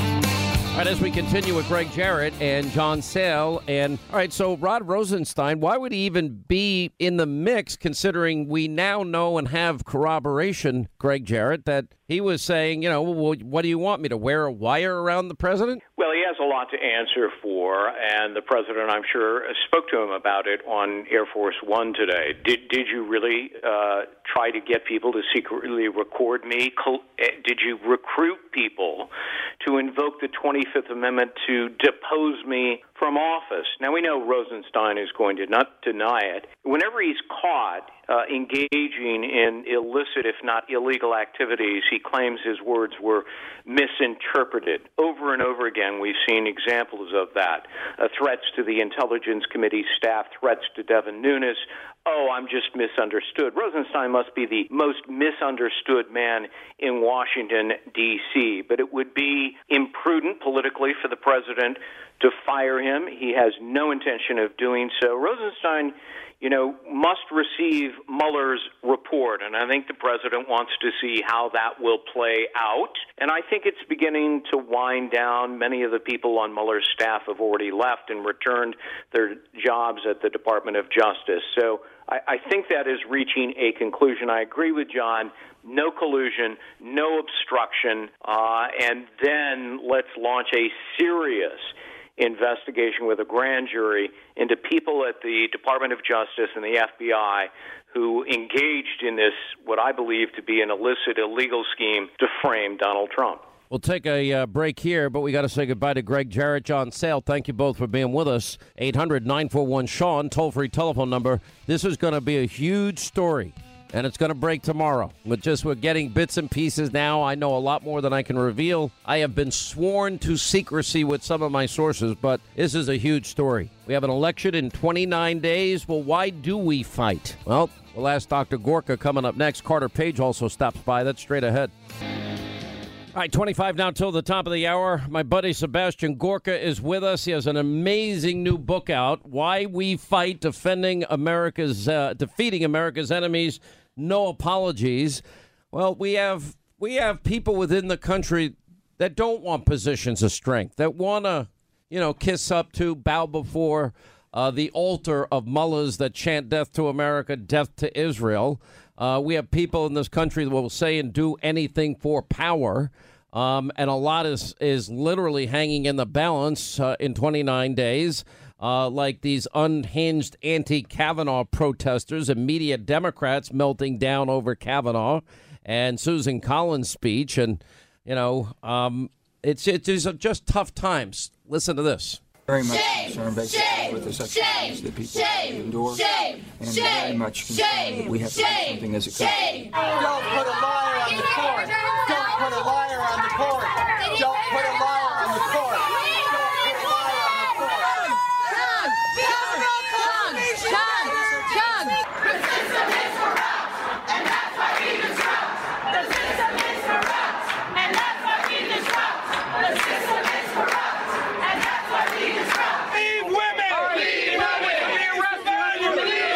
Speaker 3: All right, as we continue with Greg Jarrett and John Sale, and all right, so Rod Rosenstein, why would he even be in the mix, considering we now know and have corroboration, Greg Jarrett, that he was saying, you know, well, what do you want me to wear a wire around the president?
Speaker 20: Well, he has a lot to answer for, and the president, I'm sure, spoke to him about it on Air Force One today. Did did you really uh, try to get people to secretly record me? Did you recruit people to invoke the twenty-fifth Amendment to depose me from office? Now, we know Rosenstein is going to not deny it. Whenever he's caught uh, engaging in illicit, if not illegal activities, he claims his words were misinterpreted. Over and over again, we've seen examples of that. Uh, threats to the Intelligence Committee staff, threats to Devin Nunes. Oh, I'm just misunderstood. Rosenstein must be the most misunderstood man in Washington, D C, but it would be imprudent politically for the president to fire him. He has no intention of doing so. Rosenstein, you know, must receive Mueller's report, and I think the president wants to see how that will play out. And I think it's beginning to wind down. Many of the people on Mueller's staff have already left and returned their jobs at the Department of Justice. So I, I think that is reaching a conclusion. I agree with John. No collusion, no obstruction, uh, and then let's launch a serious investigation with a grand jury into people at the Department of Justice and the F B I who engaged in this, what I believe to be an illicit, illegal scheme to frame Donald Trump.
Speaker 3: We'll take a uh, break here, but we got to say goodbye to Greg Jarrett, John Sale. Thank you both for being with us. eight hundred nine four one Sean, toll-free telephone number. This is going to be a huge story, and it's going to break tomorrow. But just we're getting bits and pieces now. I know a lot more than I can reveal. I have been sworn to secrecy with some of my sources, but this is a huge story. We have an election in twenty-nine days. Well, why do we fight? Well, we'll ask Doctor Gorka coming up next. Carter Page also stops by. That's straight ahead.
Speaker 1: All right, twenty-five now till the top of the hour. My buddy Sebastian Gorka is with us. He has an amazing new book out, Why We Fight, Defending America's, uh, Defeating America's Enemies, No Apologies. Well, we have we have people within the country that don't want positions of strength, that want to, you know, kiss up to, bow before uh, the altar of mullahs that chant death to America, death to Israel. Uh, we have people in this country that will say and do anything for power. Um, and a lot is, is literally hanging in the balance uh, in twenty-nine days, uh, like these unhinged anti-Kavanaugh protesters and media Democrats melting down over Kavanaugh and Susan Collins' speech. And, you know, um, it's, it's just tough times. Listen to this.
Speaker 2: Very much
Speaker 22: shame,
Speaker 2: concerned basically
Speaker 22: shame,
Speaker 2: with the such
Speaker 22: shame,
Speaker 2: that people
Speaker 22: shame,
Speaker 2: endure,
Speaker 22: shame,
Speaker 2: and
Speaker 22: shame,
Speaker 2: very much concerned
Speaker 22: shame,
Speaker 2: that we have to do
Speaker 22: shame,
Speaker 2: something as a country.
Speaker 22: shame.
Speaker 17: Don't put a liar on the court. Don't put a liar on the court. Don't put a liar on the court. Don't put a liar on the court.
Speaker 22: Chung, Chung, Chung, Chung. The system is corrupt, and that's why we disrupt. The system is corrupt, and that's why we disrupt. The system is corrupt, and that's why we disrupt.
Speaker 23: Leave women! Leave women! Leave survivors!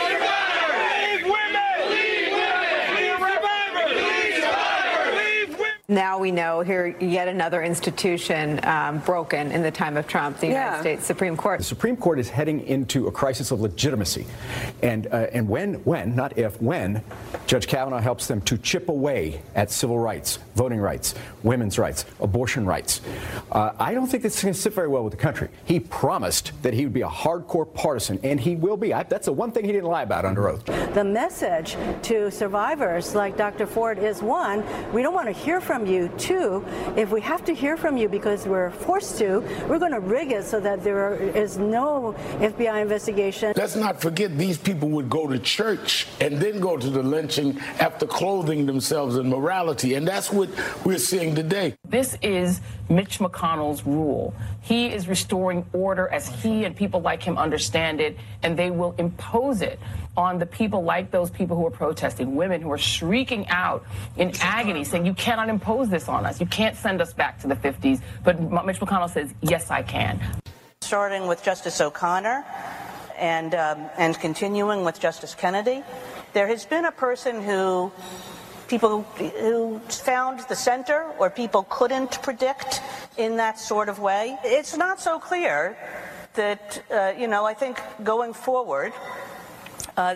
Speaker 23: Leave women! Leave women! Leave survivors! Leave survivors! Leave women!
Speaker 7: Now we know here yet another institution um, broken in the time of Trump, the United
Speaker 24: Yeah.
Speaker 7: States Supreme Court.
Speaker 24: The Supreme Court is heading into a crisis of legitimacy. And uh, and when, when, not if, when, Judge Kavanaugh helps them to chip away at civil rights, voting rights, women's rights, abortion rights, uh, I don't think this is going to sit very well with the country. He promised that he would be a hardcore partisan, and he will be. I, that's the one thing he didn't lie about under oath.
Speaker 25: The message to survivors like Doctor Ford is, one, we don't want to hear from you. Two, if we have to hear from you because we're forced to, we're going to rig it so that there is no F B I investigation.
Speaker 23: Let's not forget these people would go to church and then go to the lynching after clothing themselves in morality. And that's what we're seeing today.
Speaker 26: This is Mitch McConnell's rule. He is restoring order as he and people like him understand it, and they will impose it on the people like those people who are protesting, women who are shrieking out in agony, saying, you cannot impose this on us. You can't send us back to the fifties. But Mitch McConnell says, yes, I can.
Speaker 27: Starting with Justice O'Connor and, um, and continuing with Justice Kennedy, there has been a person who people who found the center or people couldn't predict in that sort of way. It's not so clear that, uh, you know, I think going forward, uh,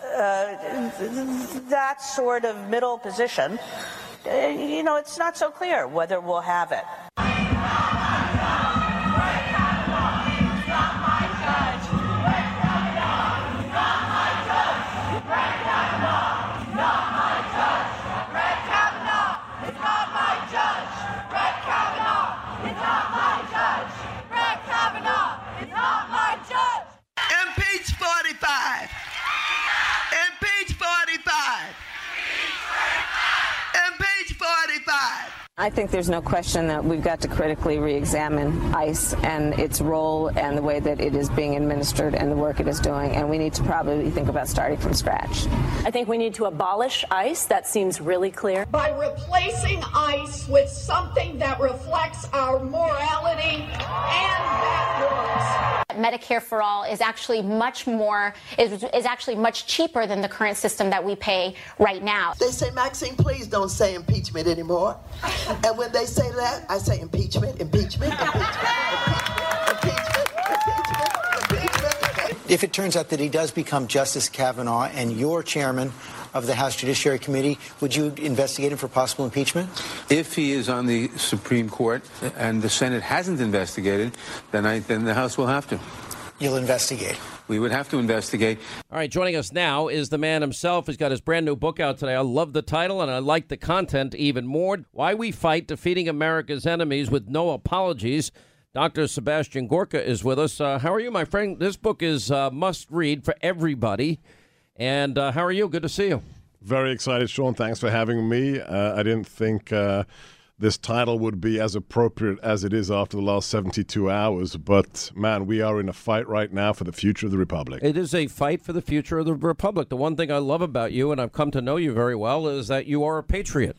Speaker 27: uh, that sort of middle position, uh, you know, it's not so clear whether we'll have it.
Speaker 6: Impeach forty-five. Impeach forty-five. Impeach forty-five.
Speaker 7: I think there's no question that we've got to critically re-examine ICE and its role and the way that it is being administered and the work it is doing, and we need to probably think about starting from scratch.
Speaker 8: I think we need to abolish ICE. That seems really clear.
Speaker 16: By replacing ICE with something that reflects our morality and that works.
Speaker 14: Medicare for All is actually much more, is, is actually much cheaper than the current system that we pay right now.
Speaker 6: They say, Maxine, please don't say impeachment anymore. And when they say that, I say impeachment, impeachment, impeachment, impeachment, impeachment, impeachment.
Speaker 17: If it turns out that he does become Justice Kavanaugh and you're chairman of the House Judiciary Committee, would you investigate him for possible impeachment?
Speaker 18: If he is on the Supreme Court and the Senate hasn't investigated, then I, then the House will have to.
Speaker 17: You'll investigate.
Speaker 18: We would have to investigate.
Speaker 1: All right, joining us now is the man himself. He's got his brand new book out today. I love the title, and I like the content even more. Why We Fight, Defeating America's Enemies with No Apologies. Doctor Sebastian Gorka is with us. Uh, how are you, my friend? This book is uh, must-read for everybody. And uh, how are you? Good to see you.
Speaker 28: Very excited, Sean. Thanks for having me. Uh, I didn't think uh, this title would be as appropriate as it is after the last seventy-two hours. But, man, we are in a fight right now for the future of the Republic.
Speaker 1: It is a fight for the future of the Republic. The one thing I love about you, and I've come to know you very well, is that you are a patriot.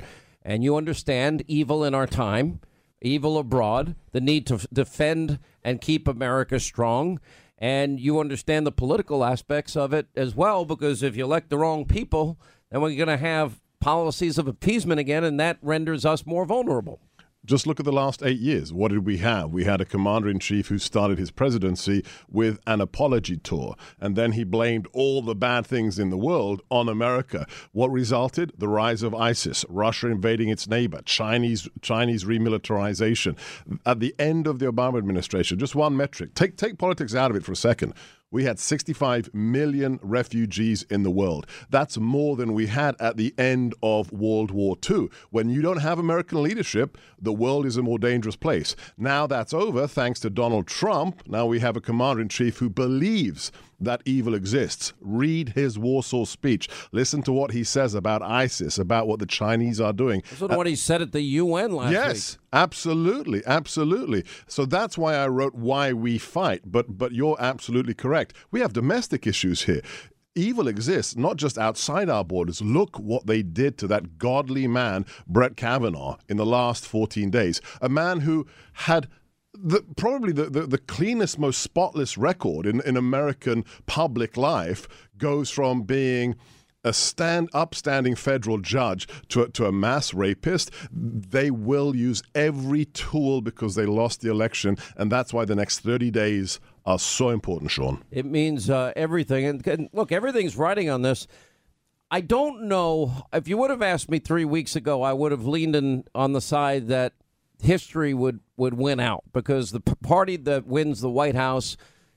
Speaker 3: and you understand evil in our time, evil abroad, the need to f- defend and keep America strong, and you understand the political aspects of it as well, because if you elect the wrong people, then we're going to have policies of appeasement again, and that renders us more vulnerable.
Speaker 28: Just look at the last eight years. What did we have? We had a commander-in-chief who started his presidency with an apology tour, and then he blamed all the bad things in the world on America. What resulted? The rise of ISIS, Russia invading its neighbor, Chinese Chinese remilitarization. At the end of the Obama administration, just one metric. Take, take politics out of it for a second. We had sixty-five million refugees in the world. That's more than we had at the end of World War Two. When you don't have American leadership, the world is a more dangerous place. Now that's over, thanks to Donald Trump. Now we have a commander-in-chief who believes that evil exists. Read his Warsaw speech. Listen to what he says about ISIS, about what the Chinese are doing.
Speaker 3: This is what he said at the U N last
Speaker 28: yes,
Speaker 3: week.
Speaker 28: Yes, absolutely, absolutely. So that's why I wrote Why We Fight. But but you're absolutely correct. We have domestic issues here. Evil exists not just outside our borders. Look what they did to that godly man, Brett Kavanaugh, in the last fourteen days. A man who had The, probably the, the, the cleanest, most spotless record in, in American public life goes from being a stand upstanding federal judge to a, to a mass rapist. They will use every tool because they lost the election, and that's why the next thirty days are so important, Sean.
Speaker 3: It means uh, everything. And, and look, everything's riding on this. I don't know. If you would have asked me three weeks ago, I would have leaned in on the side that history would, would win out, because the p- party that wins the White House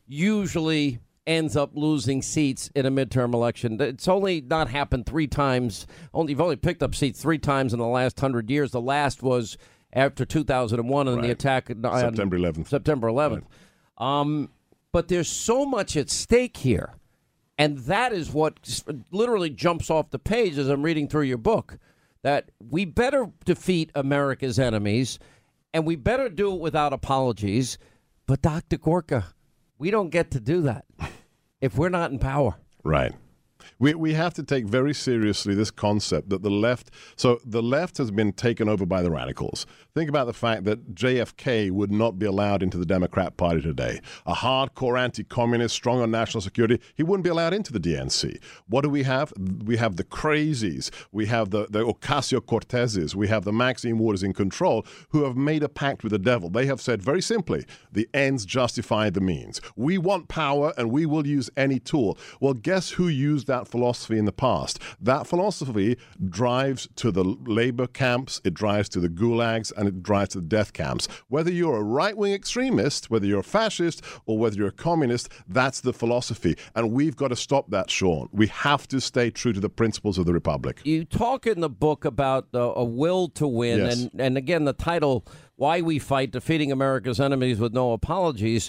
Speaker 3: usually ends up losing seats in a midterm election. It's only not happened three times. Only you've only picked up seats three times in the last hundred years. The last was after two thousand one and
Speaker 28: right.
Speaker 3: the attack on
Speaker 28: September eleventh.
Speaker 3: September eleventh. Right. Um, but there's so much at stake here, and that is what literally jumps off the page as I'm reading through your book. That we better defeat America's enemies, and we better do it without apologies. But Doctor Gorka, we don't get to do that if we're not in power.
Speaker 28: Right. We we have to take very seriously this concept that the left, so the left has been taken over by the radicals. Think about the fact that J F K would not be allowed into the Democrat Party today. A hardcore anti-communist, strong on national security, he wouldn't be allowed into the D N C. What do we have? We have the crazies. We have the, the Ocasio-Cortezes. We have the Maxine Waters in control, who have made a pact with the devil. They have said very simply, the ends justify the means. We want power, and we will use any tool. Well, guess who used that philosophy in the past? That philosophy drives to the labor camps, it drives to the gulags, and it drives to the death camps. Whether you're a right-wing extremist, whether you're a fascist, or whether you're a communist, that's the philosophy. And we've got to stop that, Sean. We have to stay true to the principles of the Republic.
Speaker 3: You talk in the book about uh, a will to win,
Speaker 28: Yes.
Speaker 3: and, and again, the title, Why We Fight, Defeating America's Enemies with No Apologies.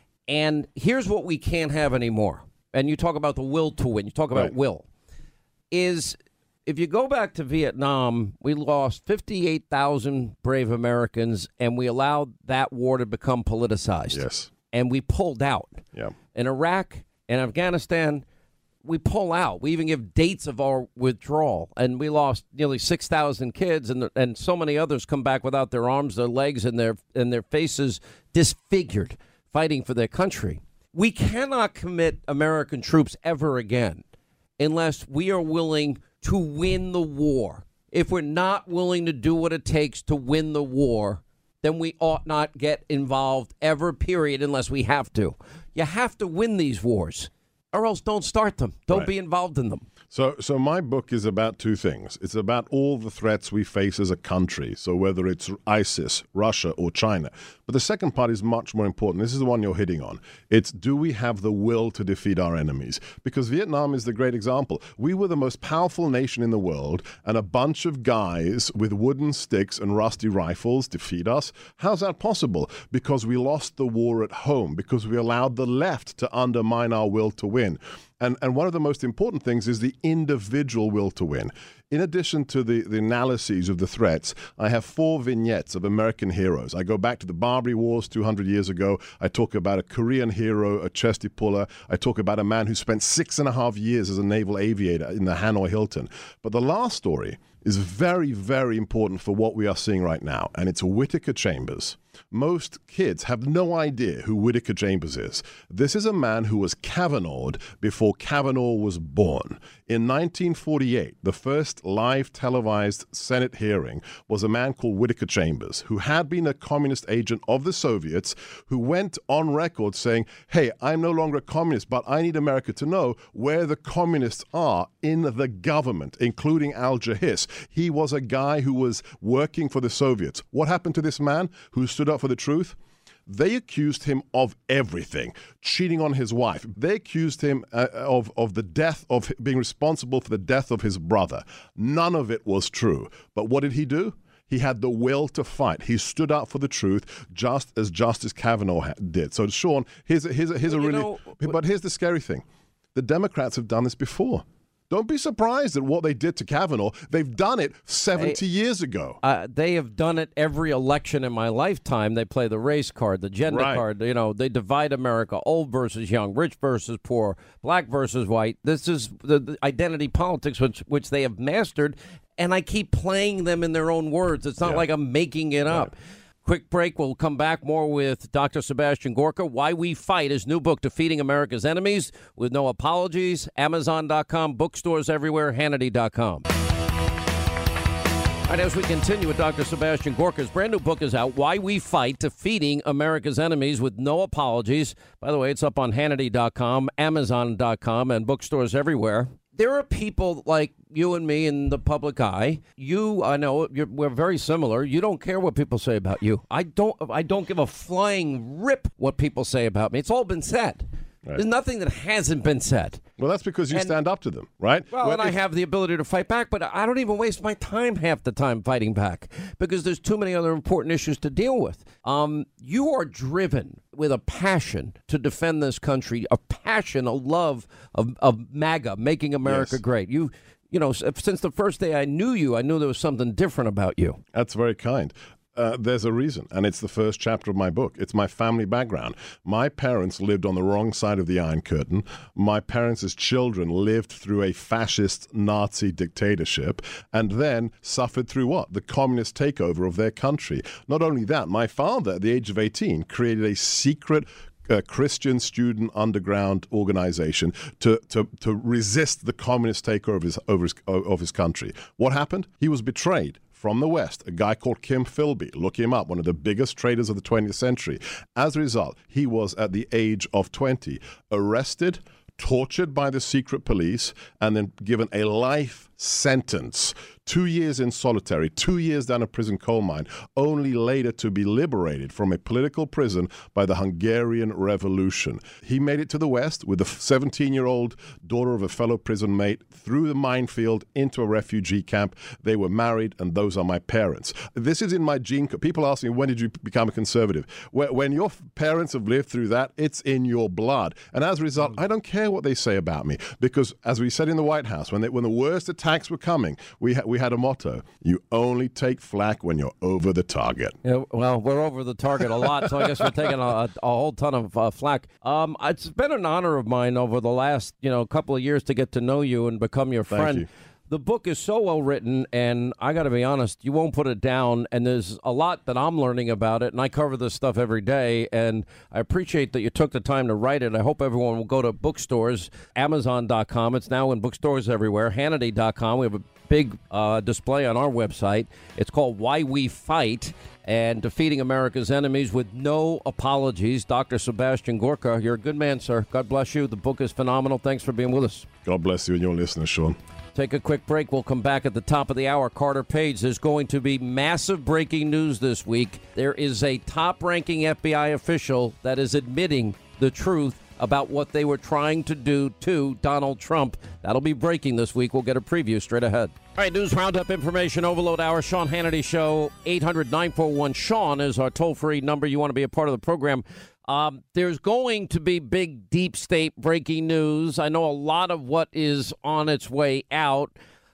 Speaker 3: And here's what we can't have anymore. And you talk about the will to win. You talk about
Speaker 28: Right.
Speaker 3: will. Is if you go back to Vietnam, we lost fifty-eight thousand brave Americans, and we allowed that war to become politicized.
Speaker 28: Yes.
Speaker 3: And we pulled out.
Speaker 28: Yeah.
Speaker 3: In Iraq and Afghanistan, we pull out. We even give dates of our withdrawal, and we lost nearly six thousand kids, and and so many others come back without their arms, their legs, and their and their faces disfigured, fighting for their country. We cannot commit American troops ever again unless we are willing to win the war. If we're not willing to do what it takes to win the war, then we ought not get involved ever, period, unless we have to. You have to win these wars, or else don't start them. Don't
Speaker 28: Right.
Speaker 3: be involved in them.
Speaker 28: So, so my book is about two things. It's about all the threats we face as a country. So whether it's ISIS, Russia, or China. But the second part is much more important. This is the one you're hitting on. It's, do we have the will to defeat our enemies? Because Vietnam is the great example. We were the most powerful nation in the world, and a bunch of guys with wooden sticks and rusty rifles defeat us. How's that possible? Because we lost the war at home, because we allowed the left to undermine our will to win. And, and one of the most important things is the individual will to win. In addition to the, the analyses of the threats, I have four vignettes of American heroes. I go back to the Barbary Wars two hundred years ago. I talk about a Korean hero, a chesty puller. I talk about a man who spent six and a half years as a naval aviator in the Hanoi Hilton. But the last story is very, very important for what we are seeing right now, and it's Whittaker Chambers. Most kids have no idea who Whittaker Chambers is. This is a man who was Kavanaugh'd before Kavanaugh was born. In nineteen forty-eight, the first live televised Senate hearing was a man called Whittaker Chambers, who had been a communist agent of the Soviets, who went on record saying, hey, I'm no longer a communist, but I need America to know where the communists are in the government, including Al Jahis. He was a guy who was working for the Soviets. What happened to this man who stood up for the truth? They accused him of everything, cheating on his wife. They accused him uh, of, of the death, of being responsible for the death of his brother. None of it was true. But what did he do? He had the will to fight. He stood up for the truth, just as Justice Kavanaugh did. So, Sean, here's a, here's a, here's a really... Know, but here's the scary thing. The Democrats have done this before. Don't be surprised at what they did to Kavanaugh. They've done it seventy hey, years ago.
Speaker 3: Uh, they have done it every election in my lifetime. They play the race card, the gender right. card. You know, they divide America, old versus young, rich versus poor, black versus white. This is the, the identity politics, which which they have mastered, and I keep playing them in their own words. It's not yeah. like I'm making it right. up. Quick break. We'll come back more with Doctor Sebastian Gorka. Why We Fight, his new book, Defeating America's Enemies with No Apologies. Amazon dot com, bookstores everywhere, Hannity dot com. All right, as we continue with Doctor Sebastian Gorka's brand new book is out, Why We Fight, Defeating America's Enemies with No Apologies. By the way, it's up on Hannity dot com, Amazon dot com, and bookstores everywhere. There are people like you and me in the public eye. You, I know, you're, we're very similar. You don't care what people say about you. I don't. I don't give a flying rip what people say about me. It's all been said. Right. There's nothing that hasn't been said.
Speaker 28: Well, that's because you and, stand up to them, right?
Speaker 3: Well, well and if, I have the ability to fight back, but I don't even waste my time half the time fighting back because there's too many other important issues to deal with. Um, you are driven with a passion to defend this country, a passion, a love of, of MAGA, making America yes. great. You, you know, since the first day I knew you, I knew there was something different about you.
Speaker 28: That's very kind. Uh, there's a reason, and it's the first chapter of my book. It's my family background. My parents lived on the wrong side of the Iron Curtain. My parents, as children, lived through a fascist Nazi dictatorship and then suffered through what? The communist takeover of their country. Not only that, my father, at the age of eighteen, created a secret Uh, Christian student underground organization to, to, to resist the communist takeover of his, over his, of his country. What happened? He was betrayed from the West, a guy called Kim Philby. Look him up, one of the biggest traders of the twentieth century. As a result, he was, at the age of twenty, arrested, tortured by the secret police, and then given a life sentence. Two years in solitary, two years down a prison coal mine, only later to be liberated from a political prison by the Hungarian Revolution. He made it to the West with a seventeen-year-old daughter of a fellow prison mate, through the minefield into a refugee camp. They were married, and those are my parents. This is in my gene code. People ask me, when did you become a conservative? When your parents have lived through that, it's in your blood. And as a result, I don't care what they say about me, because as we said in the White House, when, they, when the worst attacks were coming, we, ha- we had a motto: you only take flack when you're over the target.
Speaker 3: Yeah, well, we're over the target a lot, so I guess we're taking a, a, a whole ton of uh, flack. Um, it's been an honor of mine over the last, you know, couple of years to get to know you and become your friend.
Speaker 28: Thank you.
Speaker 3: The book is so well written, and I got to be honest, you won't put it down, and there's a lot that I'm learning about it, and I cover this stuff every day, and I appreciate that you took the time to write it. I hope everyone will go to bookstores, Amazon dot com. It's now in bookstores everywhere, Hannity dot com. We have a big uh, display on our website. It's called Why We Fight, and Defeating America's Enemies with No Apologies. Doctor Sebastian Gorka, you're a good man, sir. God bless you. The book is phenomenal. Thanks for being with us.
Speaker 28: God bless you and your listeners, Sean.
Speaker 3: Take a quick break. We'll come back at the top of the hour. Carter Page, there's going to be massive breaking news this week. There is a top-ranking F B I official that is admitting the truth about what they were trying to do to Donald Trump. That'll be breaking this week. We'll get a preview straight ahead. All right, News Roundup, Information Overload Hour, Sean Hannity Show. eight hundred nine four one Sean is our toll-free number. You want to be a part of the program. Um, there's going to be big deep state breaking news. I know a lot of what is on its way out.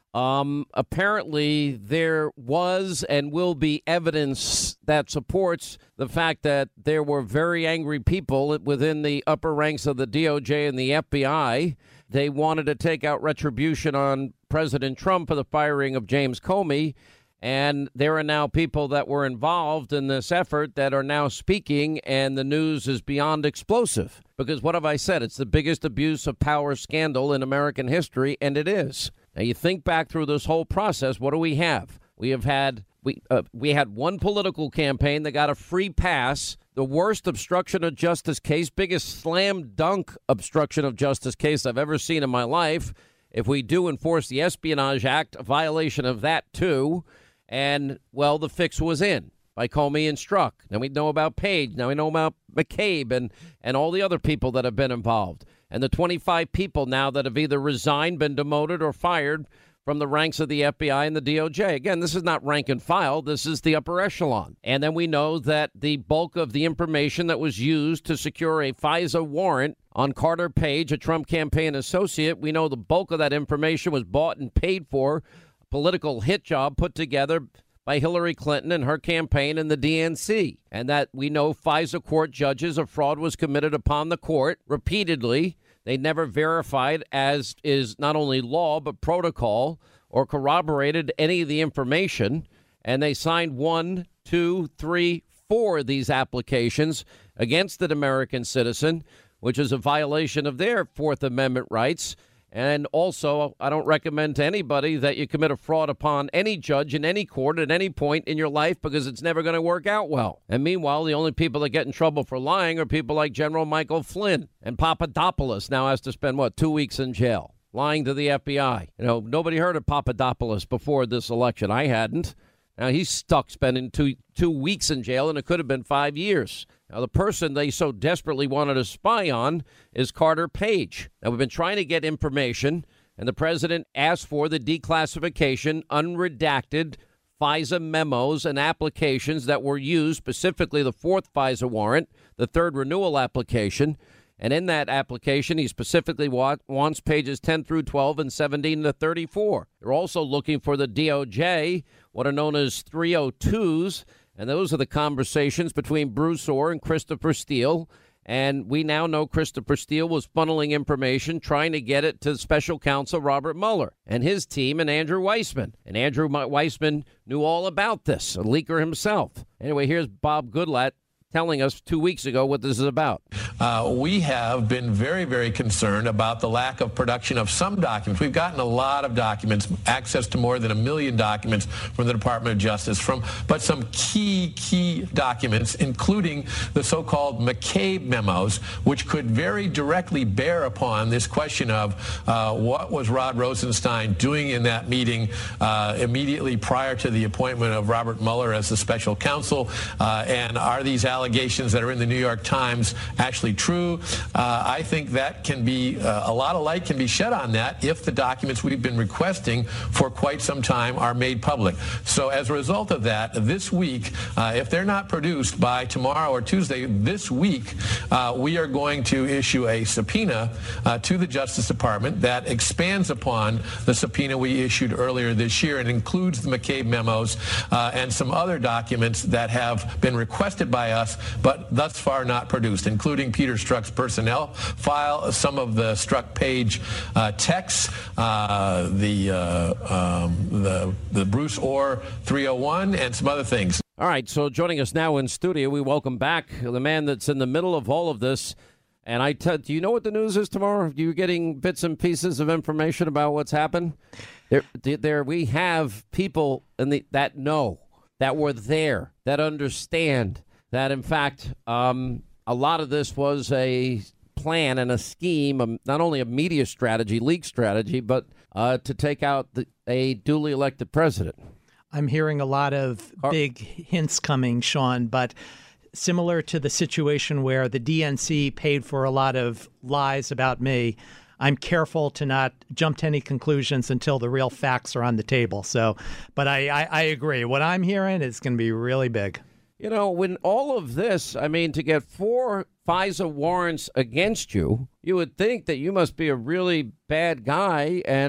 Speaker 3: Um, apparently, there was and will be evidence that supports the fact that there were very angry people within the upper ranks of the D O J and the F B I. They wanted to take out retribution on President Trump for the firing of James Comey. And there are now people that were involved in this effort that are now speaking, and the news is beyond explosive. Because what have I said? It's the biggest abuse of power scandal in American history, and it is. Now, you think back through this whole process, what do we have? We have had we uh, we had one political campaign that got a free pass, the worst obstruction of justice case, biggest slam dunk obstruction of justice case I've ever seen in my life. If we do enforce the Espionage Act, a violation of that, too. And, well, the fix was in by Comey and Strzok. Now we know about Page. Now we know about McCabe and, and all the other people that have been involved. And the twenty-five people now that have either resigned, been demoted, or fired from the ranks of the F B I and the D O J. Again, this is not rank and file. This is the upper echelon. And then we know that the bulk of the information that was used to secure a FISA warrant on Carter Page, a Trump campaign associate, we know the bulk of that information was bought and paid for, a political hit job put together by Hillary Clinton and her campaign and the D N C, and that we know FISA court judges a fraud was committed upon the court repeatedly. They never verified, as is not only law but protocol, or corroborated any of the information, and they signed one, two, three, four of these applications against an American citizen, which is a violation of their Fourth Amendment rights. And also, I don't recommend to anybody that you commit a fraud upon any judge in any court at any point in your life, because it's never going to work out well. And meanwhile, the only people that get in trouble for lying are people like General Michael Flynn. And Papadopoulos now has to spend, what, two weeks in jail, lying to the F B I. You know, nobody heard of Papadopoulos before this election. I hadn't. Now he's stuck spending two two weeks in jail, and it could have been five years. Now, the person they so desperately wanted to spy on is Carter Page. Now, we've been trying to get information, and the president asked for the declassification, unredacted FISA memos and applications that were used, specifically the fourth FISA warrant, the third renewal application. And in that application, he specifically wa- wants pages ten through twelve and seventeen to thirty-four. They're also looking for the D O J, what are known as three oh twos. And those are the conversations between Bruce Orr and Christopher Steele. And we now know Christopher Steele was funneling information, trying to get it to special counsel Robert Mueller and his team and Andrew Weissman. And Andrew Weissman knew all about this, a leaker himself. Anyway, here's Bob Goodlatte telling us two weeks ago what this is about.
Speaker 2: Uh, we have been very, very concerned about the lack of production of some documents. We've gotten a lot of documents, access to more than a million documents from the Department of Justice, from but some key, key documents, including the so-called McCabe memos, which could very directly bear upon this question of uh, what was Rod Rosenstein doing in that meeting uh, immediately prior to the appointment of Robert Mueller as the special counsel, uh, and are these allegations that are in the New York Times actually true? Uh, I think that can be, uh, a lot of light can be shed on that if the documents we've been requesting for quite some time are made public. So as a result of that, this week, uh, if they're not produced by tomorrow or Tuesday, this week, uh, we are going to issue a subpoena uh, to the Justice Department that expands upon the subpoena we issued earlier this year and includes the McCabe memos uh, and some other documents that have been requested by us, but thus far not produced, including Peter Strzok's personnel file, some of the Strzok Page uh, texts, uh, the, uh, um, the the Bruce Orr three oh one, and some other things.
Speaker 3: All right, so joining us now in studio, we welcome back the man that's in the middle of all of this. And I tell, do you know what the news is tomorrow? Are you getting bits and pieces of information about what's happened? There, there we have people in the, that know, that were there, that understand that, in fact, um, a lot of this was a plan and a scheme, um, not only a media strategy, leak strategy, but uh, to take out the, a duly elected president.
Speaker 4: I'm hearing a lot of big hints coming, Sean, but similar to the situation where the D N C paid for a lot of lies about me, I'm careful to not jump to any conclusions until the real facts are on the table. So, but I, I, I agree. What I'm hearing is going to be really big.
Speaker 3: You know, when all of this, I mean, to get four FISA warrants against you, you would think that you must be a really bad guy. And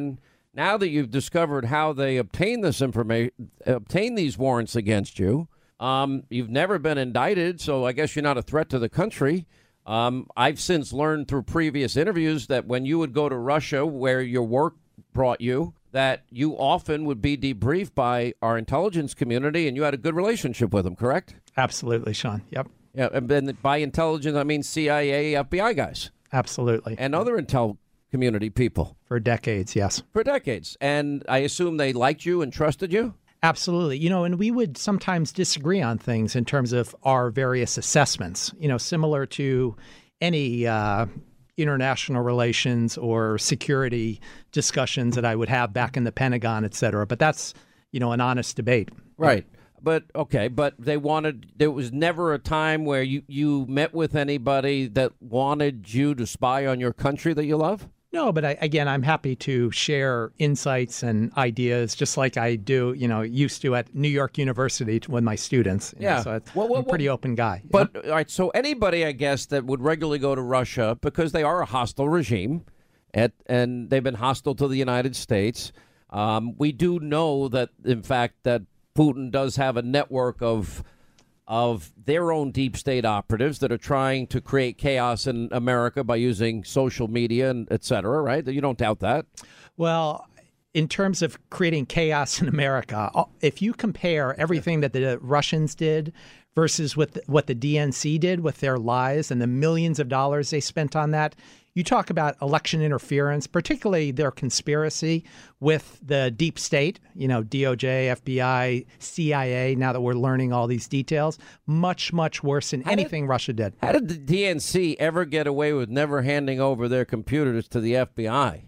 Speaker 3: Now that you've discovered how they obtain this information, obtain these warrants against you, um, you've never been indicted, so I guess you're not a threat to the country. Um, I've since learned through previous interviews that when you would go to Russia, where your work brought you, that you often would be debriefed by our intelligence community, and you had a good relationship with them, correct?
Speaker 4: Absolutely, Sean. Yep.
Speaker 3: Yeah, and then by intelligence, I mean C I A, F B I guys.
Speaker 4: Absolutely.
Speaker 3: And other intel community people.
Speaker 4: For decades, yes.
Speaker 3: For decades. And I assume they liked you and trusted you?
Speaker 4: Absolutely. You know, and we would sometimes disagree on things in terms of our various assessments, you know, similar to any uh, international relations or security discussions that I would have back in the Pentagon, et cetera. But that's, you know, an honest debate.
Speaker 3: Right. But, okay, but they wanted, there was never a time where you, you met with anybody that wanted you to spy on your country that you love?
Speaker 4: No, but I, again, I'm happy to share insights and ideas, just like I do, you know, used to at New York University with my students. You
Speaker 3: Yeah.
Speaker 4: know, so it's,
Speaker 3: Well, well,
Speaker 4: I'm a pretty open guy.
Speaker 3: But, all right, so anybody, I guess, that would regularly go to Russia, because they are a hostile regime, at, and they've been hostile to the United States, um, we do know that, in fact, that Putin does have a network of of their own deep state operatives that are trying to create chaos in America by using social media and et cetera, right? You don't doubt that.
Speaker 4: Well, in terms of creating chaos in America, if you compare everything that the Russians did versus what the, what the D N C did with their lies and the millions of dollars they spent on that, you talk about election interference, particularly their conspiracy with the deep state, you know, D O J, F B I, C I A, now that we're learning all these details, much, much worse than
Speaker 3: How
Speaker 4: anything
Speaker 3: did-
Speaker 4: Russia did.
Speaker 3: How did the D N C ever get away with never handing over their computers to the F B I?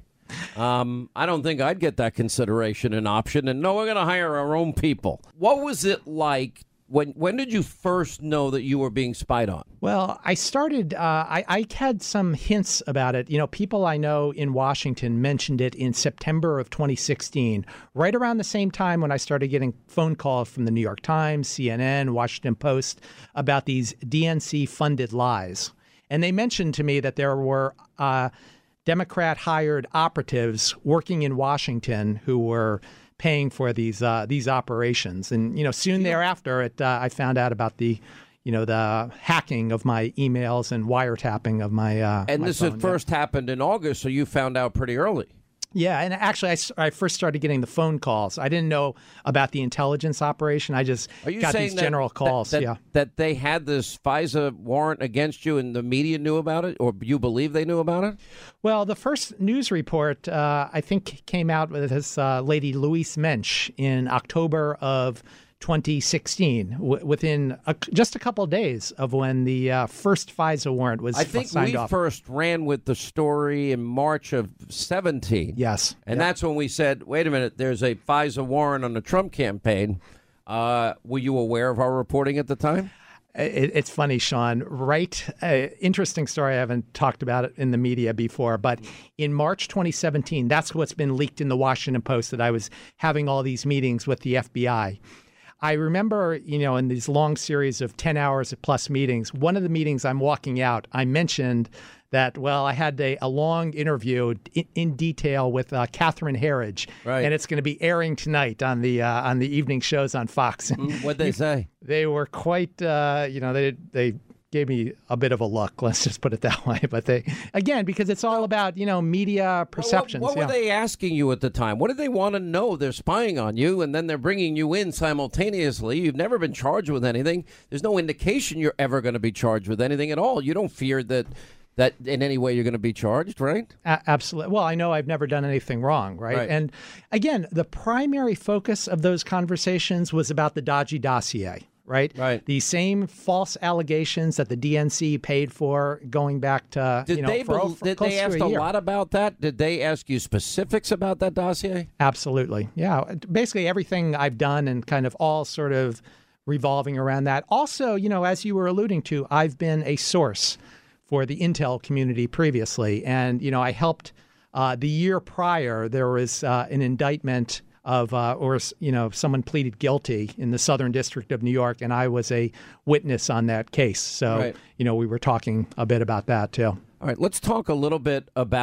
Speaker 3: Um, I don't think I'd get that consideration an option. And no, we're going to hire our own people. What was it like? When when did you first know that you were being spied on?
Speaker 4: Well, I started, uh, I, I had some hints about it. You know, people I know in Washington mentioned it in September of twenty sixteen, right around the same time when I started getting phone calls from the New York Times, C N N, Washington Post about these D N C-funded lies. And they mentioned to me that there were uh, Democrat-hired operatives working in Washington who were paying for these uh, these operations. And, you know, soon thereafter, it, uh, I found out about the, you know, the hacking of my emails and wiretapping of my uh,
Speaker 3: And
Speaker 4: my
Speaker 3: this
Speaker 4: phone,
Speaker 3: had
Speaker 4: yeah.
Speaker 3: first happened in August, so you found out pretty early.
Speaker 4: Yeah, and actually, I, s- I first started getting the phone calls. I didn't know about the intelligence operation. I just
Speaker 3: Are you
Speaker 4: got
Speaker 3: saying
Speaker 4: these
Speaker 3: that-
Speaker 4: general
Speaker 3: that-
Speaker 4: calls.
Speaker 3: That,
Speaker 4: yeah.
Speaker 3: that they had this FISA warrant against you and the media knew about it, or you believe they knew about it?
Speaker 4: Well, the first news report, uh, I think, came out with this uh, lady, Louise Mensch, in October of twenty sixteen, w- within a, just a couple of days of when the uh, first FISA warrant was
Speaker 3: I think
Speaker 4: signed
Speaker 3: we
Speaker 4: off.
Speaker 3: first ran with the story in March of seventeen.
Speaker 4: Yes.
Speaker 3: And
Speaker 4: Yep.
Speaker 3: that's when we said, wait a minute, there's a FISA warrant on the Trump campaign. Uh, were you aware of our reporting at the time?
Speaker 4: It, it's funny, Sean, right? Uh, interesting story. I haven't talked about it in the media before, but in March twenty seventeen, that's what's been leaked in the Washington Post, that I was having all these meetings with the F B I. I remember, you know, in these long series of ten hours plus meetings, one of the meetings I'm walking out, I mentioned that, well, I had a, a long interview in, in detail with uh, Catherine Herridge,
Speaker 3: Right.
Speaker 4: and it's going to be airing tonight on the uh, on the evening shows on Fox.
Speaker 3: What'd they say?
Speaker 4: They were quite, uh, you know, they they gave me a bit of a look. Let's just put it that way. But they, again, because it's all about, you know, media perceptions.
Speaker 3: What, what
Speaker 4: yeah.
Speaker 3: were they asking you at the time? What did they want to know? They're spying on you, and then they're bringing you in simultaneously. You've never been charged with anything. There's no indication you're ever going to be charged with anything at all. You don't fear that that in any way you're going to be charged, right?
Speaker 4: A- absolutely. Well, I know I've never done anything wrong, right?
Speaker 3: Right.
Speaker 4: And again, the primary focus of those conversations was about the Dodgy dossier, right?
Speaker 3: Right.
Speaker 4: The same false allegations that the D N C paid for going back to,
Speaker 3: Did
Speaker 4: you know,
Speaker 3: they
Speaker 4: for,
Speaker 3: bel-
Speaker 4: over-
Speaker 3: did
Speaker 4: close
Speaker 3: they
Speaker 4: to
Speaker 3: ask
Speaker 4: a
Speaker 3: a
Speaker 4: year.
Speaker 3: lot about that? Did they ask you specifics about that dossier?
Speaker 4: Absolutely. Yeah. Basically everything I've done and kind of all sort of revolving around that. Also, you know, as you were alluding to, I've been a source for the intel community previously. And, you know, I helped uh, the year prior, there was uh, an indictment of, uh, or, you know, someone pleaded guilty in the Southern District of New York, and I was a witness on that case. So,
Speaker 3: Right.
Speaker 4: you know, we were talking a bit about that too.
Speaker 3: All right, let's talk a little bit about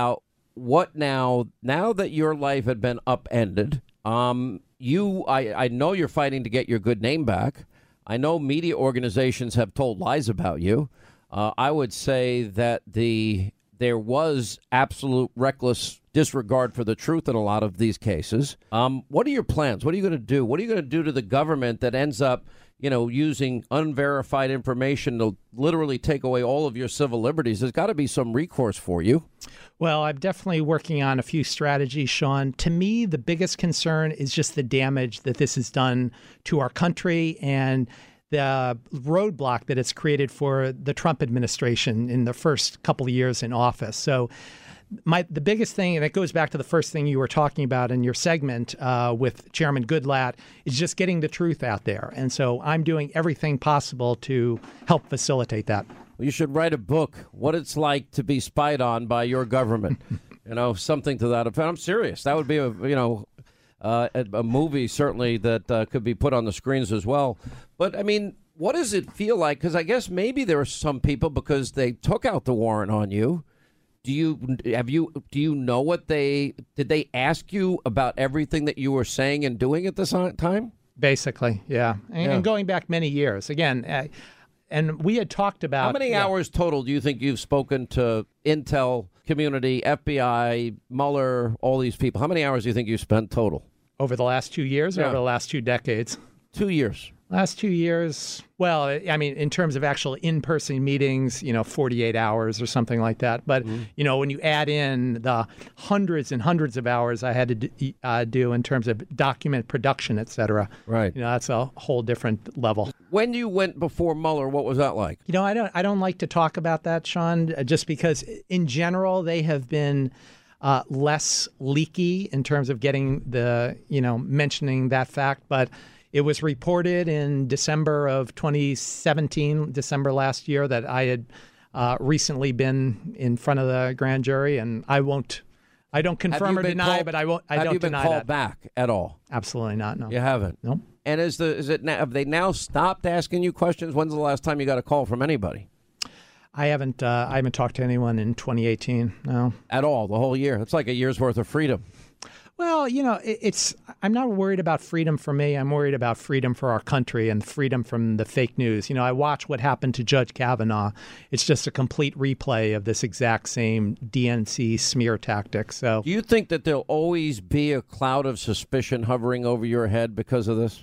Speaker 3: what now, now that your life had been upended, um, you, I, I know you're fighting to get your good name back. I know media organizations have told lies about you. Uh, I would say that the there was absolute reckless disregard for the truth in a lot of these cases. Um, what are your plans? What are you going to do? What are you going to do to the government that ends up, you know, using unverified information to literally take away all of your civil liberties? There's got to be some recourse for you.
Speaker 4: Well, I'm definitely working on a few strategies, Sean. To me, the biggest concern is just the damage that this has done to our country and the roadblock that it's created for the Trump administration in the first couple of years in office. So my the biggest thing, and it goes back to the first thing you were talking about in your segment uh, with Chairman Goodlatte, is just getting the truth out there. And so I'm doing everything possible to help facilitate that.
Speaker 3: Well, you should write a book, What It's Like to Be Spied On by Your Government. you know, something to that effect. I'm serious. That would be, a you know, uh, a, a movie certainly that uh, could be put on the screens as well. But, I mean, what does it feel like? Because I guess maybe there are some people, because they took out the warrant on you. Do you have you do you know what they did? They ask you about everything that you were saying and doing at this time?
Speaker 4: Basically, yeah. And,
Speaker 3: Yeah.
Speaker 4: and going back many years. Again, uh, and we had talked about...
Speaker 3: How many
Speaker 4: yeah.
Speaker 3: hours total do you think you've spoken to Intel community, F B I, Mueller, all these people? How many hours do you think you spent total?
Speaker 4: Over the last two years or
Speaker 3: Yeah.
Speaker 4: over the last two decades?
Speaker 3: Two years.
Speaker 4: Last two years, well, I mean, in terms of actual in-person meetings, you know, forty-eight hours or something like that. But,
Speaker 3: Mm-hmm.
Speaker 4: you know, when you add in the hundreds and hundreds of hours I had to do, uh, do in terms of document production, et cetera,
Speaker 3: right.
Speaker 4: you know, that's a whole different level.
Speaker 3: When you went before Mueller, what was that like?
Speaker 4: You know, I don't, I don't like to talk about that, Sean, uh, just because in general they have been uh, less leaky in terms of getting the, you know, mentioning that fact. But it was reported in December of twenty seventeen, December last year, that I had uh, recently been in front of the grand jury, and I won't, I don't
Speaker 3: Have
Speaker 4: confirm
Speaker 3: you
Speaker 4: or
Speaker 3: been
Speaker 4: deny,
Speaker 3: called-
Speaker 4: but I won't, I
Speaker 3: have
Speaker 4: don't
Speaker 3: you been
Speaker 4: deny
Speaker 3: called
Speaker 4: that.
Speaker 3: back at all?
Speaker 4: Absolutely not. No,
Speaker 3: You haven't.
Speaker 4: Nope.
Speaker 3: And is the is it now, have they now stopped asking you questions? When's the last time you got a call from anybody?
Speaker 4: I haven't, uh, I haven't talked to anyone in twenty eighteen. No,
Speaker 3: at all. The whole year. It's like a year's worth of freedom.
Speaker 4: Well, you know, it, it's I'm not worried about freedom for me. I'm worried about freedom for our country and freedom from the fake news. You know, I watch what happened to Judge Kavanaugh. It's just a complete replay of this exact same D N C smear tactic. So,
Speaker 3: Do you think that there'll always be a cloud of suspicion hovering over your head because of this?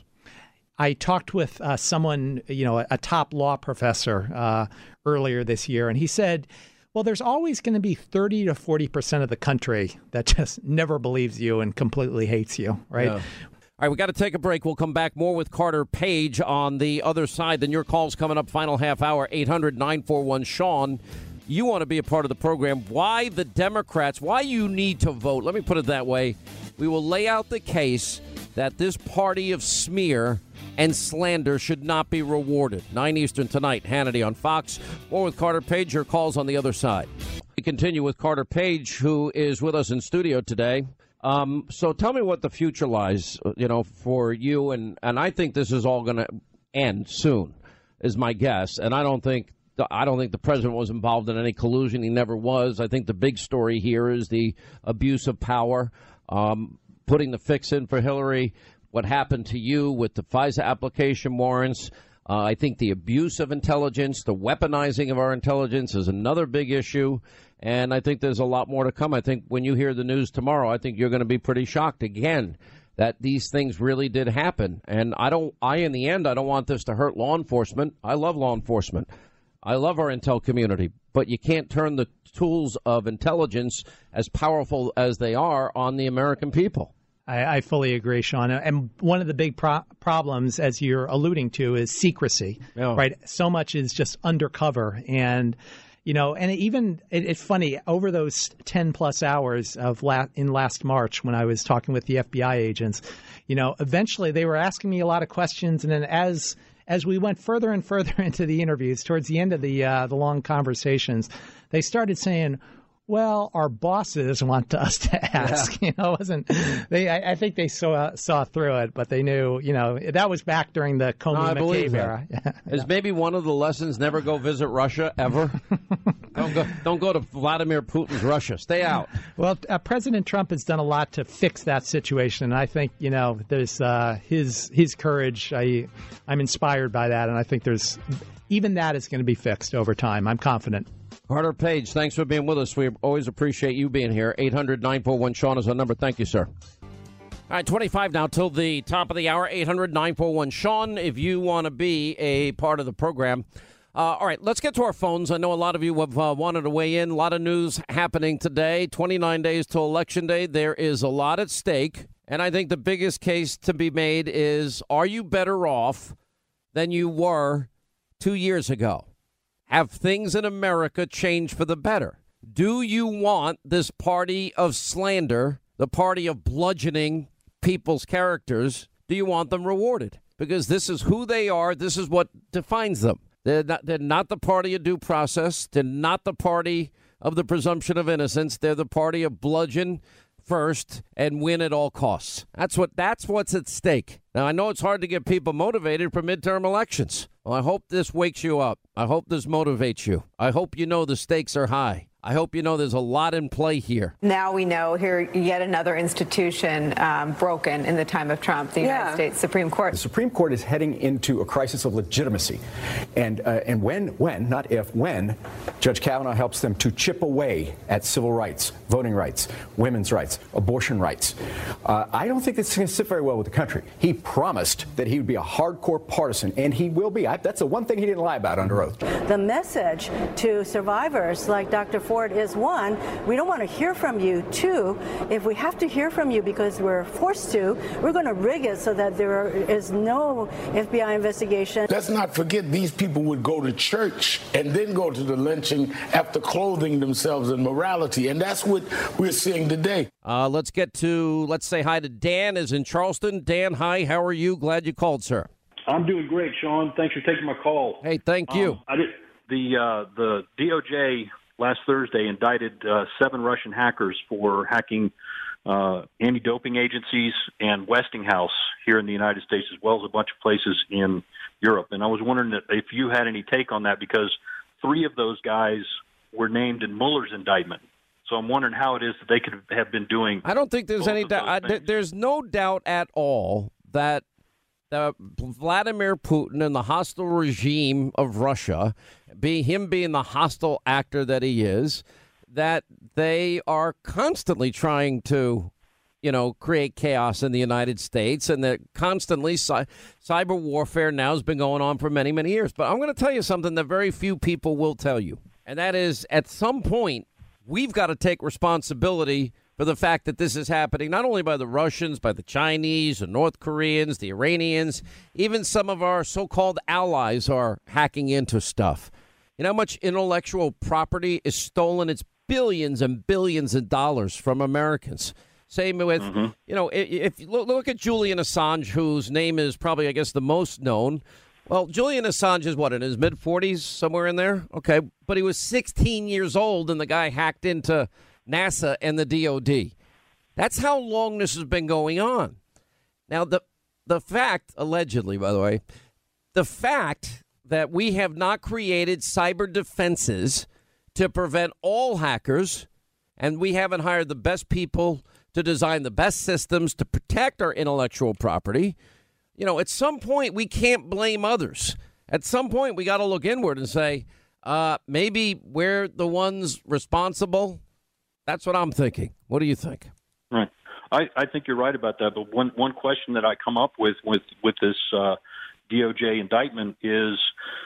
Speaker 4: I talked with uh, someone, you know, a, a top law professor uh, earlier this year, and he said, well, there's always going to be thirty to forty percent of the country that just never believes you and completely hates you, right?
Speaker 3: Yeah. All right, we got to take a break. We'll come back more with Carter Page on the other side. Then your call's coming up, final half hour, eight hundred nine four one Sean. You want to be a part of the program. Why the Democrats, why you need to vote. Let me put it that way. We will lay out the case that this party of smear and slander should not be rewarded. nine Eastern tonight, Hannity on Fox. More with Carter Page. Your calls on the other side. We continue with Carter Page, who is with us in studio today. Um, so tell me what the future lies, you know, for you. And, and I think this is all going to end soon, is my guess. And I don't think I don't think the president was involved in any collusion. He never was. I think the big story here is the abuse of power, um, putting the fix in for Hillary, what happened to you with the FISA application warrants. Uh, I think the abuse of intelligence, the weaponizing of our intelligence is another big issue. And I think there's a lot more to come. I think when you hear the news tomorrow, I think you're going to be pretty shocked again that these things really did happen. And I don't, I, in the end, I don't want this to hurt law enforcement. I love law enforcement. I love our intel community, but you can't turn the tools of intelligence, as powerful as they are, on the American people.
Speaker 4: I, I fully agree, Sean. And one of the big pro- problems, as you're alluding to, is secrecy,
Speaker 3: Yeah.
Speaker 4: right? So much is just undercover. And, you know, and even it, it's funny, over those ten plus hours of la- in last March when I was talking with the F B I agents, you know, eventually they were asking me a lot of questions. And then as as we went further and further into the interviews, towards the end of the uh, the long conversations, they started saying, Well, our bosses want us to ask. Yeah. You know, it wasn't they? I, I think they saw saw through it, but they knew. You know, that was back during the Comey
Speaker 1: no,
Speaker 4: McCabe era.
Speaker 1: Is maybe one of the lessons never go visit Russia ever? don't go. Don't go to Vladimir Putin's Russia. Stay out.
Speaker 4: Well, uh, President Trump has done a lot to fix that situation, and I think you know there's uh, his his courage. I I'm inspired by that, and I think there's even that is going to be fixed over time. I'm confident.
Speaker 1: Carter Page, thanks for being with us. We always appreciate you being here. eight hundred nine four one Sean is our number. Thank you, sir. All right, twenty-five now till the top of the hour. eight hundred nine four one Sean, if you want to be a part of the program. Uh, all right, let's get to our phones. I know a lot of you have uh, wanted to weigh in. A lot of news happening today. twenty-nine days till Election Day. There is a lot at stake. And I think the biggest case to be made is, are you better off than you were two years ago? Have things in America changed for the better? Do you want this party of slander, the party of bludgeoning people's characters, do you want them rewarded? Because this is who they are. This is what defines them. They're not, they're not the party of due process. They're not the party of the presumption of innocence. They're the party of bludgeon first and win at all costs. That's what that's what's at stake. Now, I know it's hard to get people motivated for midterm elections. Well, I hope this wakes you up. I hope this motivates you. I hope you know the stakes are high. I hope you know there's a lot in play here.
Speaker 5: Now we know here yet another institution um, broken in the time of Trump, the United
Speaker 24: Yeah.
Speaker 5: States Supreme Court.
Speaker 24: The Supreme Court is heading into a crisis of legitimacy. And uh, and when, when, not if, when, Judge Kavanaugh helps them to chip away at civil rights, voting rights, women's rights, abortion rights, uh, I don't think this is going to sit very well with the country. He promised that he would be a hardcore partisan, and he will be. I, that's the one thing he didn't lie about under oath.
Speaker 25: The message to survivors like Doctor Ford is, one, we don't want to hear from you. Two, if we have to hear from you because we're forced to, we're going to rig it so that there is no F B I investigation.
Speaker 9: Let's not forget these people would go to church and then go to the lynching after clothing themselves in morality. And that's what we're seeing today.
Speaker 1: Uh, let's get to, let's say hi to Dan is in Charleston. Dan, hi, how are you? Glad you called, sir.
Speaker 10: I'm doing great, Sean. Thanks for taking my call.
Speaker 1: Hey, thank you.
Speaker 10: Um, I did, the uh, the D O J last Thursday indicted uh, seven Russian hackers for hacking uh, anti-doping agencies and Westinghouse here in the United States, as well as a bunch of places in Europe. And I was wondering if you had any take on that, because three of those guys were named in Mueller's indictment. So I'm wondering how it is that they could have been doing.
Speaker 1: I don't think there's any doubt. There's no doubt at all that uh, Vladimir Putin and the hostile regime of Russia, be him being the hostile actor that he is, that they are constantly trying to, you know, create chaos in the United States, and that constantly cy- cyber warfare now has been going on for many, many years. But I'm going to tell you something that very few people will tell you, and that is, at some point, we've got to take responsibility for the fact that this is happening, not only by the Russians, by the Chinese, the North Koreans, the Iranians, even some of our so-called allies are hacking into stuff. You know how much intellectual property is stolen? It's billions and billions of dollars from Americans. Same with, mm-hmm. you know, if, if you look, look at Julian Assange, whose name is probably, I guess, the most known. Well, Julian Assange is what, in his mid-forties, somewhere in there? Okay, but he was sixteen years old, and the guy hacked into NASA and the D O D. That's how long this has been going on. Now, the the fact, allegedly, by the way, the fact that we have not created cyber defenses to prevent all hackers, and we haven't hired the best people to design the best systems to protect our intellectual property, you know, at some point we can't blame others. At some point we got to look inward and say, uh, maybe we're the ones responsible. That's what I'm thinking. What do you think?
Speaker 10: Right. I, I think you're right about that. But one, one question that I come up with with, with this uh, D O J indictment is